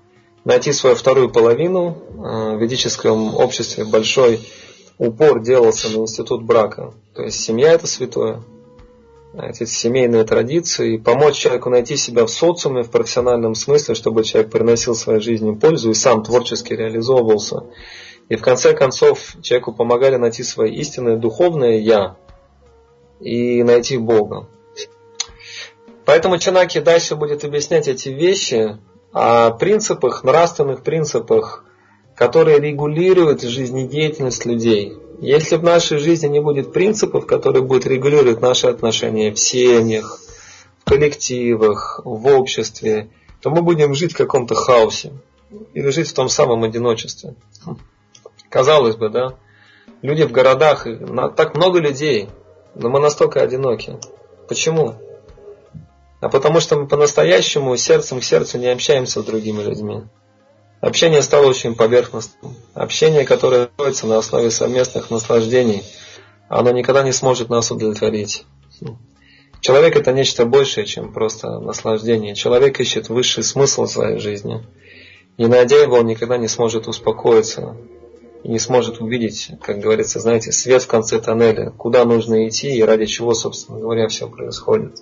найти свою вторую половину. В ведическом обществе большой упор делался на институт брака. То есть семья – это святое. Эти семейные традиции. Помочь человеку найти себя в социуме, в профессиональном смысле, чтобы человек приносил своей жизни пользу и сам творчески реализовывался. И в конце концов человеку помогали найти свое истинное духовное «я» и найти Бога. Поэтому Чанаки дальше будет объяснять эти вещи о принципах, нравственных принципах, которые регулируют жизнедеятельность людей. Если в нашей жизни не будет принципов, которые будут регулировать наши отношения в семьях, в коллективах, в обществе, то мы будем жить в каком-то хаосе или жить в том самом одиночестве. Казалось бы, да? Люди в городах, так много людей, но мы настолько одиноки. Почему? А потому что мы по-настоящему сердцем к сердцу не общаемся с другими людьми. Общение стало очень поверхностным. Общение, которое строится на основе совместных наслаждений, оно никогда не сможет нас удовлетворить. Человек – это нечто большее, чем просто наслаждение. Человек ищет высший смысл своей жизни. И найдя его, он никогда не сможет успокоиться. И не сможет увидеть, как говорится, знаете, свет в конце тоннеля. Куда нужно идти и ради чего, собственно говоря, все происходит.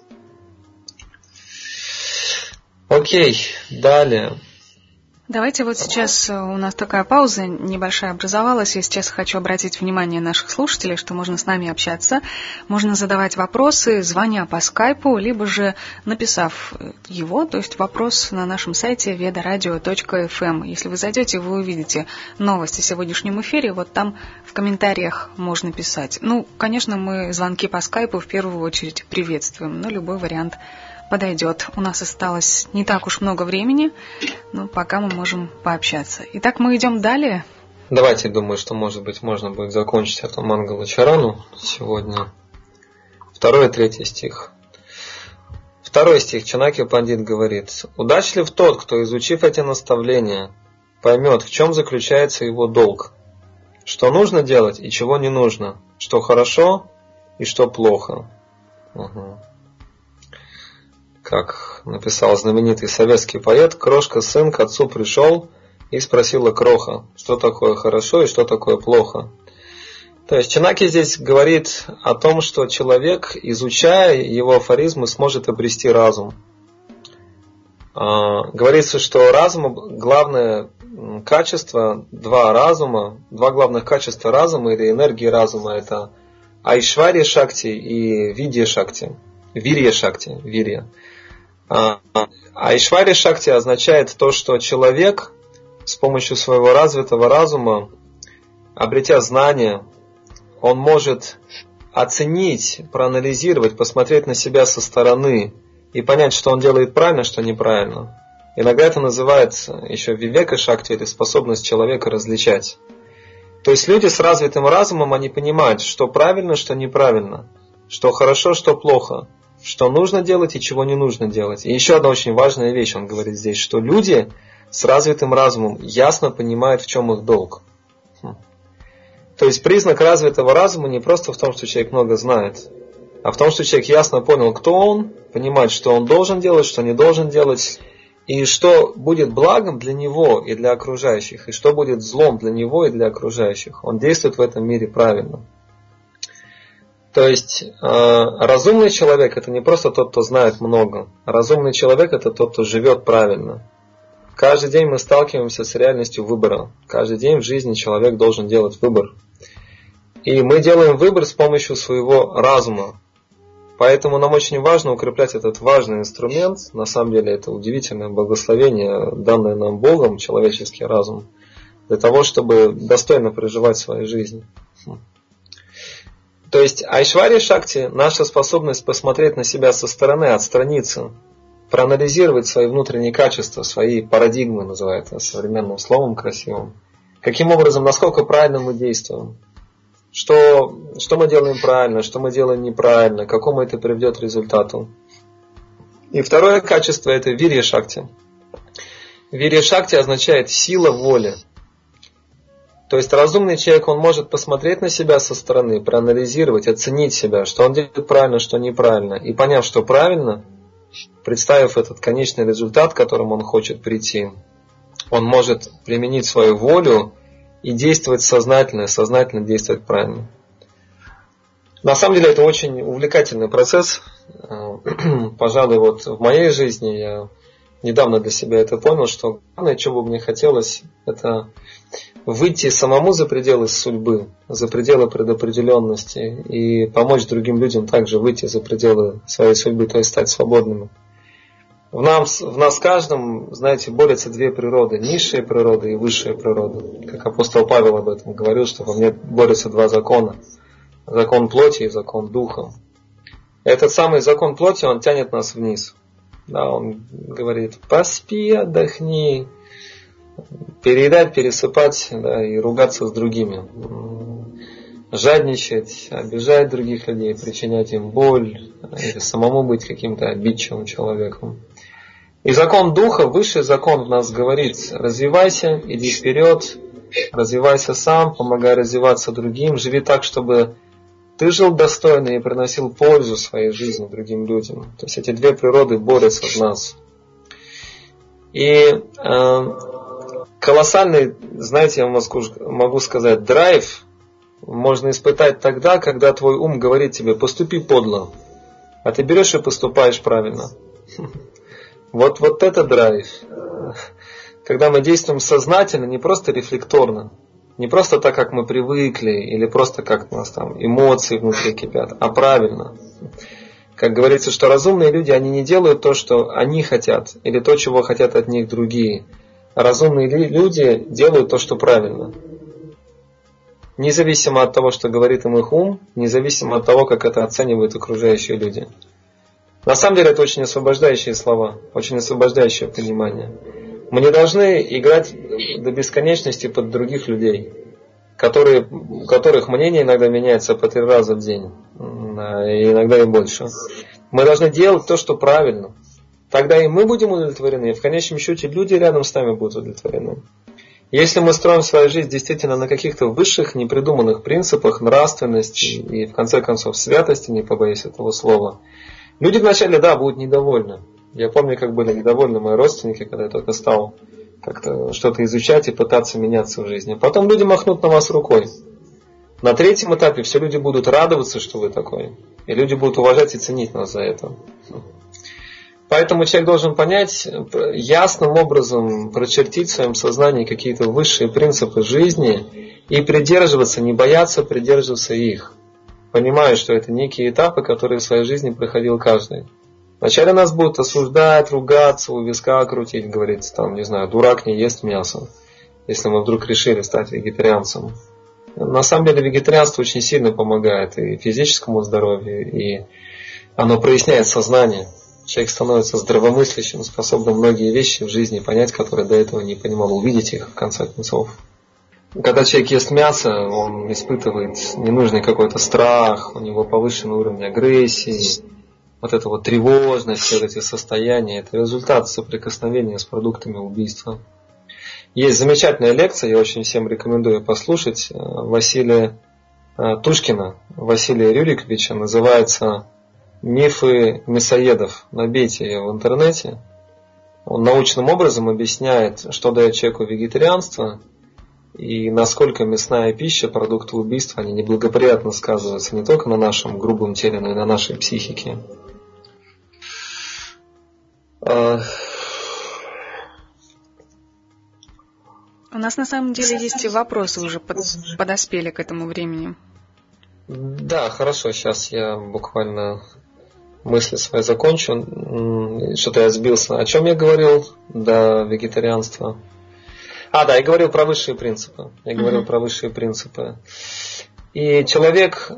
Окей, далее. Давайте вот сейчас у нас такая пауза небольшая образовалась. Я сейчас хочу обратить внимание наших слушателей, что можно с нами общаться, можно задавать вопросы, звоня по скайпу, либо же написав его, то есть вопрос на нашем сайте vedaradio.fm. Если вы зайдете, вы увидите новости о сегодняшнем эфире, вот там в комментариях можно писать. Ну, конечно, мы звонки по скайпу в первую очередь приветствуем, но любой вариант подойдет. У нас осталось не так уж много времени, но пока мы можем пообщаться. Итак, мы идем далее. Давайте, думаю, что, может быть, можно будет закончить эту Мангала-чарану сегодня. 2 и 3 стих. 2 стих. Чанаки Пандит говорит: «Удачлив тот, кто, изучив эти наставления, поймет, в чем заключается его долг, что нужно делать и чего не нужно, что хорошо и что плохо». Угу. Как написал знаменитый советский поэт, крошка сын к отцу пришел и спросила кроха, что такое хорошо и что такое плохо. То есть Чанаки здесь говорит о том, что человек, изучая его афоризмы, сможет обрести разум. Говорится, что разум, главное качество, два главных качества разума или энергии разума — это Айшварья Шакти и Видья Шакти. Вирья Шакти, Вирья. Айшварья Шакти означает то, что человек с помощью своего развитого разума, обретя знания, он может оценить, проанализировать, посмотреть на себя со стороны и понять, что он делает правильно, что неправильно. Иногда это называется еще вивека шакти, или способность человека различать. То есть люди с развитым разумом, они понимают, что правильно, что неправильно, что хорошо, что плохо, что нужно делать и чего не нужно делать. И еще одна очень важная вещь, он говорит здесь, что люди с развитым разумом ясно понимают, в чем их долг. То есть признак развитого разума не просто в том, что человек много знает, а в том, что человек ясно понял, кто он, понимает, что он должен делать, что не должен делать, и что будет благом для него и для окружающих, и что будет злом для него и для окружающих. Он действует в этом мире правильно. То есть разумный человек — это не просто тот, кто знает много. Разумный человек — это тот, кто живет правильно. Каждый день мы сталкиваемся с реальностью выбора. Каждый день в жизни человек должен делать выбор. И мы делаем выбор с помощью своего разума. Поэтому нам очень важно укреплять этот важный инструмент. На самом деле это удивительное благословение, данное нам Богом, человеческий разум, для того, чтобы достойно проживать свою жизнь. То есть Айшварья Шакти — наша способность посмотреть на себя со стороны, отстраниться, проанализировать свои внутренние качества, свои парадигмы, называют это современным словом красивым. Каким образом, насколько правильно мы действуем, что мы делаем правильно, что мы делаем неправильно, к какому это приведет результату. И второе качество — это Вирья Шакти. Вирья Шакти означает сила воли. То есть разумный человек, он может посмотреть на себя со стороны, проанализировать, оценить себя, что он делает правильно, что неправильно. И поняв, что правильно, представив этот конечный результат, к которому он хочет прийти, Он может применить свою волю и действовать сознательно действовать правильно. На самом деле это очень увлекательный процесс. Пожалуй, вот в моей жизни я недавно для себя это понял, что главное, чего бы мне хотелось, это выйти самому за пределы судьбы, за пределы предопределенности и помочь другим людям также выйти за пределы своей судьбы, то есть стать свободными. В нас каждом, знаете, борются две природы, низшая природа и высшая природа. Как апостол Павел об этом говорил, что во мне борются два закона. Закон плоти и закон духа. Этот самый закон плоти, он тянет нас вниз. Да, он говорит, поспи, отдохни, переедать, пересыпать, да, и ругаться с другими. Жадничать, обижать других людей, причинять им боль, или самому быть каким-то обидчивым человеком. И закон духа, высший закон в нас говорит, развивайся, иди вперед, развивайся сам, помогай развиваться другим, живи так, чтобы ты жил достойно и приносил пользу своей жизни другим людям. То есть эти две природы борются в нас. И колоссальный, знаете, я могу сказать, драйв можно испытать тогда, когда твой ум говорит тебе, поступи подло, а ты берешь и поступаешь правильно. Вот это драйв. Когда мы действуем сознательно, не просто рефлекторно, не просто так, как мы привыкли, или просто как у нас там эмоции внутри кипят, а правильно. Как говорится, что разумные люди, они не делают то, что они хотят, или то, чего хотят от них другие. А разумные люди делают то, что правильно. Независимо от того, что говорит им их ум, независимо от того, как это оценивают окружающие люди. На самом деле это очень освобождающие слова, очень освобождающее понимание. Мы не должны играть до бесконечности под других людей, у которых мнение иногда меняется по 3 раза в день, и иногда и больше. Мы должны делать то, что правильно. Тогда и мы будем удовлетворены, и в конечном счете люди рядом с нами будут удовлетворены. Если мы строим свою жизнь действительно на каких-то высших, непридуманных принципах нравственности и, в конце концов, святости, не побоюсь этого слова, люди вначале, да, будут недовольны. Я помню, как были недовольны мои родственники, когда я только стал как-то что-то изучать и пытаться меняться в жизни. Потом люди махнут на вас рукой. На 3-м этапе все люди будут радоваться, что вы такой. И люди будут уважать и ценить нас за это. Поэтому человек должен понять, ясным образом прочертить в своем сознании какие-то высшие принципы жизни и придерживаться, не бояться придерживаться их. Понимая, что это некие этапы, которые в своей жизни проходил каждый. Вначале нас будут осуждать, ругаться, у виска крутить, говорить, там, не знаю, дурак не ест мясо, если мы вдруг решили стать вегетарианцем. На самом деле вегетарианство очень сильно помогает и физическому здоровью, и оно проясняет сознание. Человек становится здравомыслящим, способным многие вещи в жизни понять, которые до этого не понимал, увидеть их в конце концов. Когда человек ест мясо, он испытывает ненужный какой-то страх, у него повышенный уровень агрессии, вот эта вот тревожность, все эти состояния, это результат соприкосновения с продуктами убийства. Есть замечательная лекция, я очень всем рекомендую послушать, Василия Тушкина, Василия Рюриковича, называется «Мифы мясоедов». Набейте ее в интернете. Он научным образом объясняет, что дает человеку вегетарианство и насколько мясная пища, продукты убийства, они неблагоприятно сказываются не только на нашем грубом теле, но и на нашей психике. У нас на самом деле есть и вопросы уже подоспели к этому времени. Да, хорошо, сейчас я буквально мысли свои закончу. Что-то я сбился. О чем я говорил до вегетарианства? Да, я говорил про высшие принципы. И человек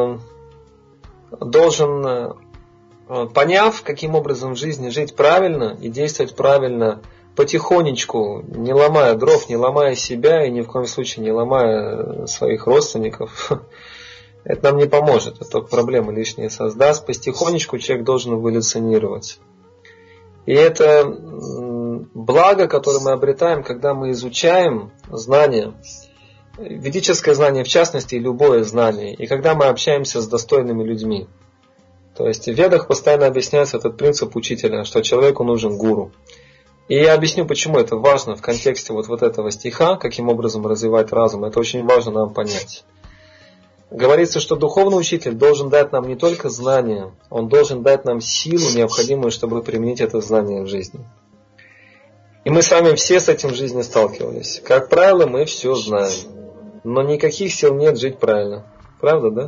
должен, поняв, каким образом в жизни жить правильно и действовать правильно, потихонечку, не ломая дров, не ломая себя и ни в коем случае не ломая своих родственников, это нам не поможет, это только проблемы лишние создаст. Потихонечку человек должен эволюционировать. И это благо, которое мы обретаем, когда мы изучаем знания, ведическое знание в частности, и любое знание, и когда мы общаемся с достойными людьми. То есть в Ведах постоянно объясняется этот принцип учителя, что человеку нужен гуру. И я объясню, почему это важно в контексте вот этого стиха, каким образом развивать разум. Это очень важно нам понять. Говорится, что духовный учитель должен дать нам не только знания, он должен дать нам силу, необходимую, чтобы применить это знание в жизни. И мы с вами все с этим в жизни сталкивались. Как правило, мы все знаем. Но никаких сил нет жить правильно. Правда, да?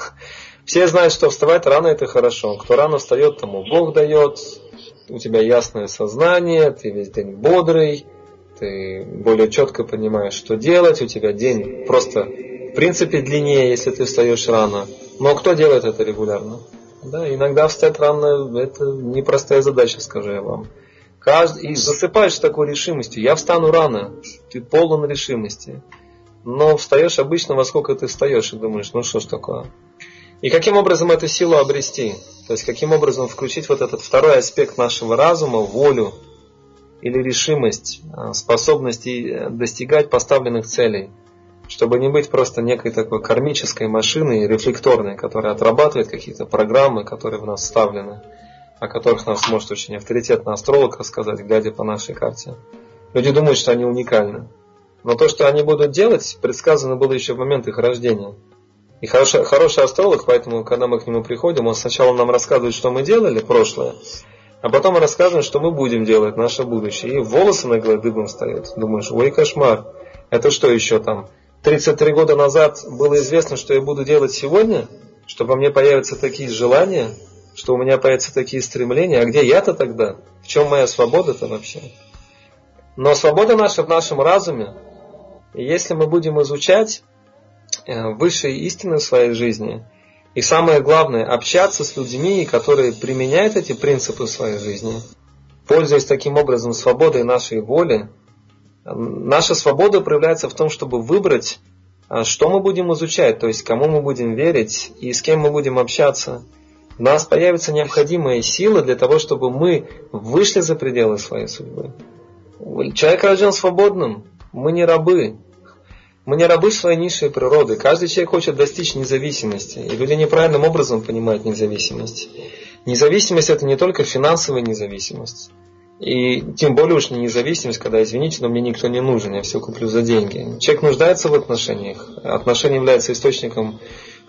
Все знают, что вставать рано это хорошо. Кто рано встает, тому Бог дает. У тебя ясное сознание, ты весь день бодрый, ты более четко понимаешь, что делать. У тебя день просто в принципе длиннее, если ты встаешь рано. Но кто делает это регулярно? Да, иногда встать рано это непростая задача, скажу я вам. И засыпаешь с такой решимостью. Я встану рано. Ты полон решимости. Но встаешь обычно, во сколько ты встаешь, и думаешь, ну что ж такое. И каким образом эту силу обрести? То есть, каким образом включить вот этот второй аспект нашего разума, волю или решимость, способность достигать поставленных целей, чтобы не быть просто некой такой кармической машиной, рефлекторной, которая отрабатывает какие-то программы, которые в нас вставлены, о которых нам сможет очень авторитетный астролог рассказать, глядя по нашей карте. Люди думают, что они уникальны. Но то, что они будут делать, предсказано было еще в момент их рождения. И хороший астролог, поэтому, когда мы к нему приходим, он сначала нам рассказывает, что мы делали, прошлое, а потом рассказывает, что мы будем делать, наше будущее. И волосы на голове дыбом встают. Думаешь, ой, кошмар. Это что еще там? 33 года назад было известно, что я буду делать сегодня, что во мне появятся такие желания, что у меня появятся такие стремления. А где я-то тогда? В чем моя свобода-то вообще? Но свобода наша в нашем разуме. И если мы будем изучать высшие истины в своей жизни, и самое главное, общаться с людьми, которые применяют эти принципы в своей жизни, пользуясь таким образом свободой нашей воли, наша свобода проявляется в том, чтобы выбрать, что мы будем изучать, то есть кому мы будем верить и с кем мы будем общаться. У нас появится необходимая сила для того, чтобы мы вышли за пределы своей судьбы. Человек рожден свободным, мы не рабы. Мы не рабы своей низшей природы. Каждый человек хочет достичь независимости. И люди неправильным образом понимают независимость. Независимость – это не только финансовая независимость. И тем более уж не независимость, когда, извините, но мне никто не нужен, я все куплю за деньги. Человек нуждается в отношениях. Отношения являются источником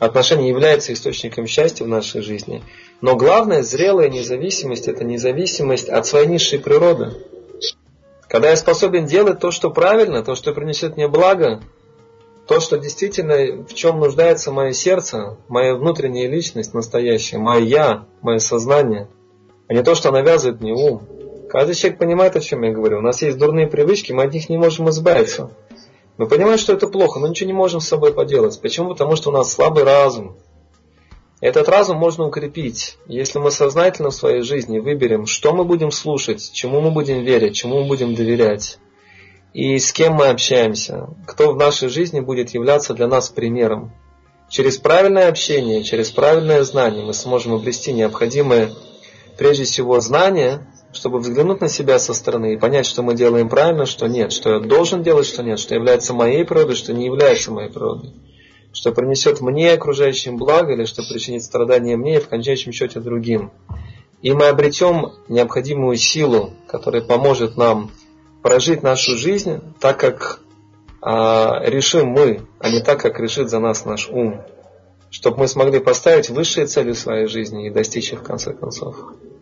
счастья в нашей жизни. Но главная зрелая независимость – это независимость от своей низшей природы. Когда я способен делать то, что правильно, то, что принесет мне благо, то, что действительно, в чем нуждается мое сердце, моя внутренняя личность настоящая, мое я, мое сознание, а не то, что навязывает мне ум. Каждый человек понимает, о чем я говорю. У нас есть дурные привычки, мы от них не можем избавиться. Мы понимаем, что это плохо, но ничего не можем с собой поделать. Почему? Потому что у нас слабый разум. Этот разум можно укрепить, если мы сознательно в своей жизни выберем, что мы будем слушать, чему мы будем верить, чему мы будем доверять, и с кем мы общаемся, кто в нашей жизни будет являться для нас примером. Через правильное общение, через правильное знание мы сможем обрести необходимое, прежде всего, знание, чтобы взглянуть на себя со стороны и понять, что мы делаем правильно, что нет, что я должен делать, что нет, что является моей природой, что не является моей природой. Что принесет мне окружающим благо, или что причинит страдания мне и в конечном счете другим. И мы обретем необходимую силу, которая поможет нам прожить нашу жизнь так, как решим мы, а не так, как решит за нас наш ум. Чтобы мы смогли поставить высшие цели в своей жизни и достичь их в конце концов.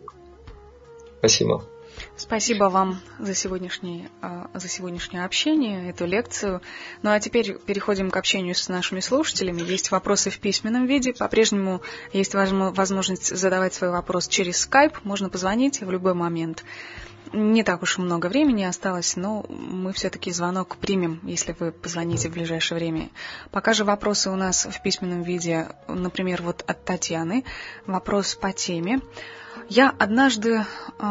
Спасибо. Спасибо вам за сегодняшнее общение, эту лекцию. Ну а теперь переходим к общению с нашими слушателями. Есть вопросы в письменном виде. По-прежнему есть возможность задавать свой вопрос через Skype. Можно позвонить в любой момент. Не так уж много времени осталось, но мы все-таки звонок примем, если вы позвоните в ближайшее время. Пока же вопросы у нас в письменном виде, например, вот от Татьяны. Вопрос по теме. Я однажды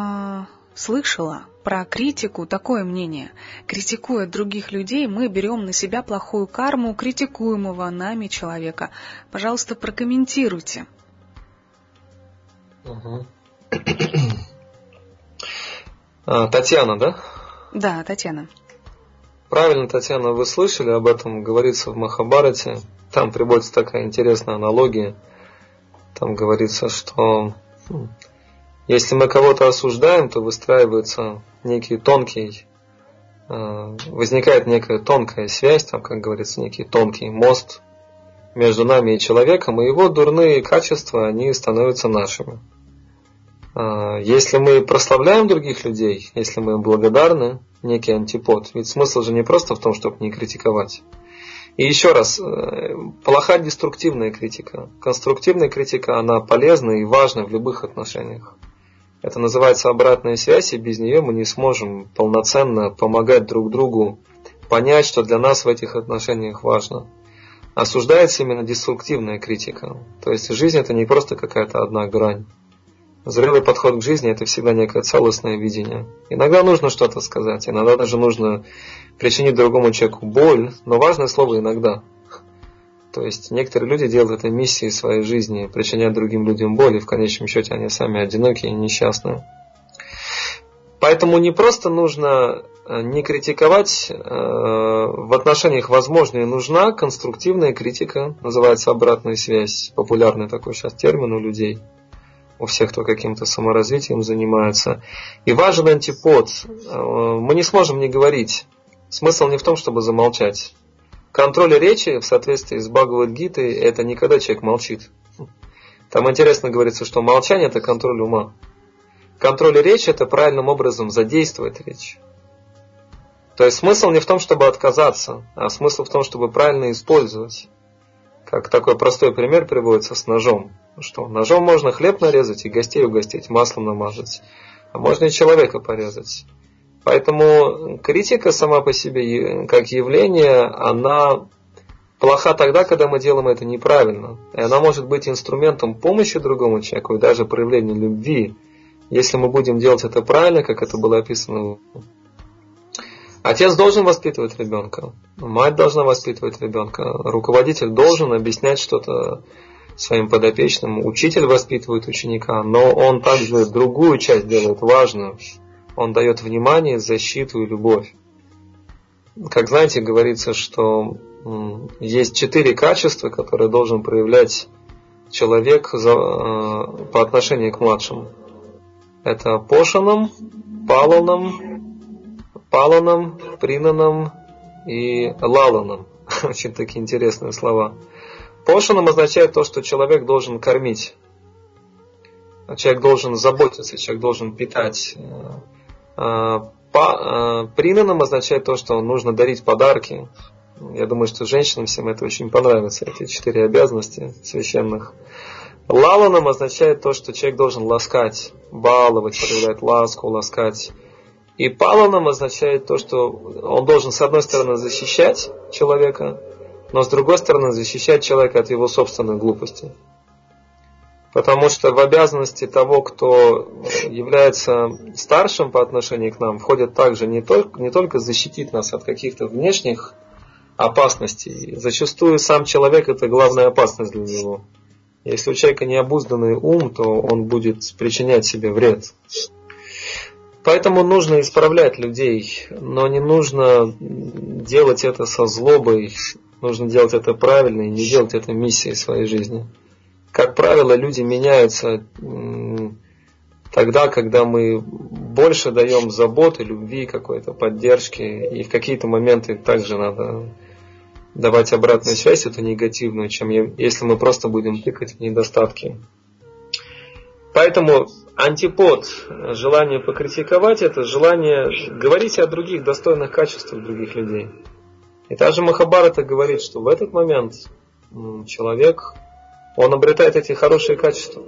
слышала про критику такое мнение. Критикуя других людей, мы берем на себя плохую карму критикуемого нами человека. Пожалуйста, прокомментируйте. Татьяна, да? Да, Татьяна. Правильно, Татьяна, вы слышали, об этом говорится в Махабхарате. Там приводится такая интересная аналогия. Там говорится, что Если мы кого-то осуждаем, то выстраивается возникает некая тонкая связь, там, как говорится, некий тонкий мост между нами и человеком, и его дурные качества, они становятся нашими. Если мы прославляем других людей, если мы им благодарны, некий антипод, ведь смысл же не просто в том, чтобы не критиковать. И еще раз, плоха деструктивная критика. Конструктивная критика, она полезна и важна в любых отношениях. Это называется обратная связь, и без нее мы не сможем полноценно помогать друг другу понять, что для нас в этих отношениях важно. Осуждается именно деструктивная критика. То есть жизнь это не просто какая-то одна грань. Зрелый подход к жизни это всегда некое целостное видение. Иногда нужно что-то сказать, иногда даже нужно причинить другому человеку боль, но важное слово иногда. То есть некоторые люди делают это миссией своей жизни, причинять другим людям боль, и в конечном счете они сами одинокие и несчастные. Поэтому не просто нужно не критиковать, в отношениях возможно и нужна конструктивная критика, называется обратная связь, популярный такой сейчас термин у людей, у всех, кто каким-то саморазвитием занимается. И важен антипод. Мы не сможем не говорить. Смысл не в том, чтобы замолчать. Контроль речи в соответствии с Бхагавад-гитой это не когда человек молчит. Там интересно говорится, что молчание это контроль ума. Контроль речи это правильным образом задействовать речь. То есть смысл не в том, чтобы отказаться, а смысл в том, чтобы правильно использовать. Как такой простой пример приводится с ножом. Что ножом можно хлеб нарезать и гостей угостить, маслом намазать. А можно и человека порезать. Поэтому критика сама по себе, как явление, она плоха тогда, когда мы делаем это неправильно. И она может быть инструментом помощи другому человеку и даже проявления любви, если мы будем делать это правильно, как это было описано. Отец должен воспитывать ребенка, мать должна воспитывать ребенка, руководитель должен объяснять что-то своим подопечным, учитель воспитывает ученика, но он также другую часть делает важную. Он дает внимание, защиту и любовь. Как знаете, говорится, что есть 4 качества, которые должен проявлять человек по отношению к младшим. Это пошанам, паланам, принанам и лаланам. Очень такие интересные слова. Пошанам означает то, что человек должен кормить. Человек должен заботиться, человек должен питать. Принанам означает то, что нужно дарить подарки. Я думаю, что женщинам всем это очень понравится, эти 4 обязанности священных. Лаланам означает то, что человек должен ласкать, баловать, проявлять ласку, ласкать. И паланам означает то, что он должен с одной стороны защищать человека, но с другой стороны защищать человека от его собственной глупости. Потому что в обязанности того, кто является старшим по отношению к нам, входит также не только защитить нас от каких-то внешних опасностей. Зачастую сам человек это главная опасность для него. Если у человека необузданный ум, то он будет причинять себе вред. Поэтому нужно исправлять людей, но не нужно делать это со злобой, нужно делать это правильно и не делать это миссией своей жизни. Как правило, люди меняются тогда, когда мы больше даем заботы, любви, какой-то поддержки, и в какие-то моменты также надо давать обратную связь, эту негативную, чем если мы просто будем тыкать в недостатки. Поэтому антипод желания покритиковать, это желание говорить о других достойных качествах других людей. И также Махабхарата говорит, что в этот момент человек, он обретает эти хорошие качества.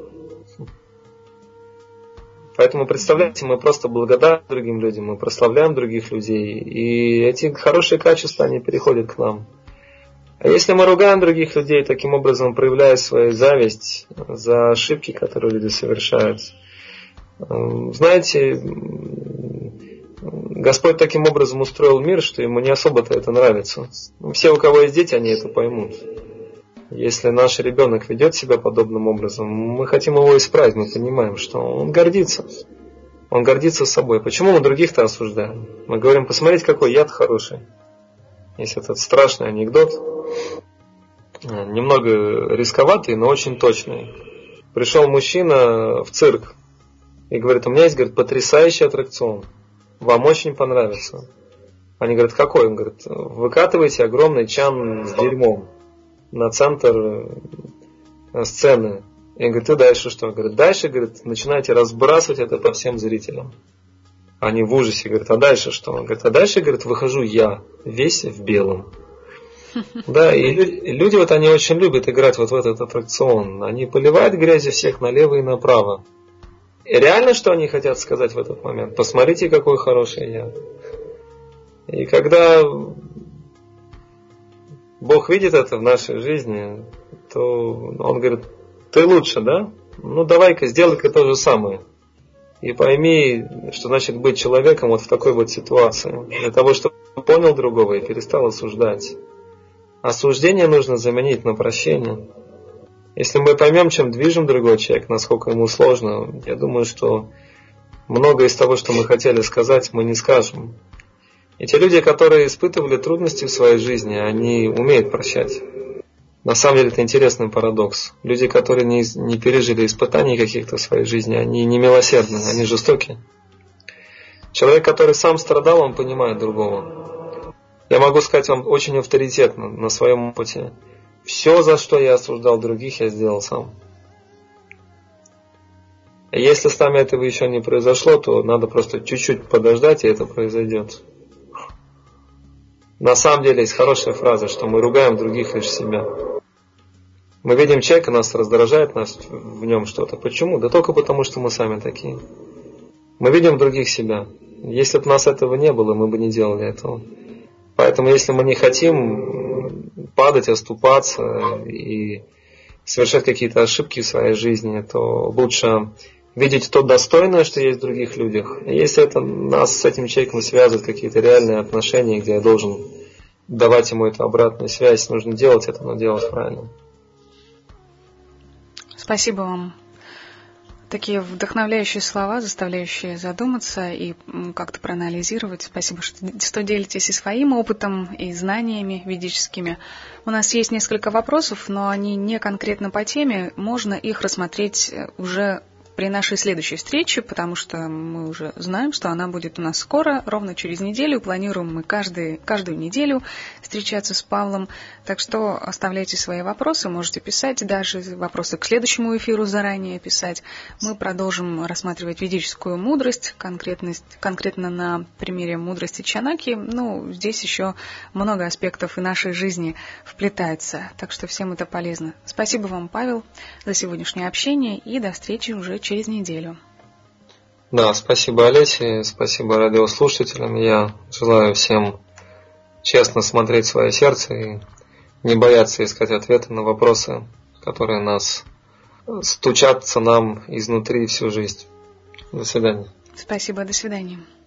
Поэтому, представляете, мы просто благодарны другим людям, мы прославляем других людей, и эти хорошие качества, они переходят к нам. А если мы ругаем других людей, таким образом проявляя свою зависть за ошибки, которые люди совершают, знаете, Господь таким образом устроил мир, что ему не особо-то это нравится. Все, у кого есть дети, они это поймут. Если наш ребенок ведет себя подобным образом, мы хотим его исправить, мы понимаем, что он гордится. Он гордится собой. Почему мы других-то осуждаем? Мы говорим, посмотрите, какой яд хороший. Есть этот страшный анекдот, немного рисковатый, но очень точный. Пришел мужчина в цирк и говорит, у меня есть, говорит, потрясающий аттракцион, вам очень понравится. Они говорят, какой? Он говорит, выкатываете огромный чан с дерьмом на центр сцены. И он говорит, и дальше что? Он говорит, дальше, говорит, начинаете разбрасывать это по всем зрителям. Они в ужасе, говорят, а дальше что? Он говорит, а дальше, говорит, выхожу я, весь в белом. Да, и люди вот они очень любят играть вот в этот аттракцион. Они поливают грязью всех налево и направо. И реально, что они хотят сказать в этот момент? Посмотрите, какой хороший я. И когда Бог видит это в нашей жизни, то Он говорит, ты лучше, да? Ну давай-ка, сделай-ка то же самое. И пойми, что значит быть человеком вот в такой вот ситуации. Для того, чтобы понял другого и перестал осуждать. Осуждение нужно заменить на прощение. Если мы поймем, чем движем другой человек, насколько ему сложно, я думаю, что многое из того, что мы хотели сказать, мы не скажем. И те люди, которые испытывали трудности в своей жизни, они умеют прощать. На самом деле это интересный парадокс. Люди, которые не пережили испытаний каких-то в своей жизни, они не милосердны, они жестоки. Человек, который сам страдал, он понимает другого. Я могу сказать вам очень авторитетно на своем опыте. Все, за что я осуждал других, я сделал сам. Если с нами этого еще не произошло, то надо просто чуть-чуть подождать, и это произойдет. На самом деле есть хорошая фраза, что мы ругаем других лишь себя. Мы видим человека, нас раздражает, нас в нем что-то. Почему? Да только потому, что мы сами такие. Мы видим в других себя. Если бы у нас этого не было, мы бы не делали этого. Поэтому, если мы не хотим падать, оступаться и совершать какие-то ошибки в своей жизни, то лучше видеть то достойное, что есть в других людях. И если это нас с этим человеком связывают какие-то реальные отношения, где я должен давать ему эту обратную связь, нужно делать это, но делать правильно. Спасибо вам. Такие вдохновляющие слова, заставляющие задуматься и как-то проанализировать. Спасибо, что делитесь и своим опытом, и знаниями ведическими. У нас есть несколько вопросов, но они не конкретно по теме. Можно их рассмотреть уже при нашей следующей встрече, потому что мы уже знаем, что она будет у нас скоро, ровно через неделю. Планируем мы каждую неделю встречаться с Павлом. Так что оставляйте свои вопросы, можете писать, даже вопросы к следующему эфиру заранее писать. Мы продолжим рассматривать ведическую мудрость, конкретно на примере мудрости Чанаки. Ну, здесь еще много аспектов и нашей жизни вплетается, так что всем это полезно. Спасибо вам, Павел, за сегодняшнее общение и до встречи уже через неделю. Да, спасибо, Олесе, спасибо радиослушателям. Я желаю всем честно смотреть в свое сердце и не бояться искать ответы на вопросы, которые нас стучатся нам изнутри всю жизнь. До свидания. Спасибо, до свидания.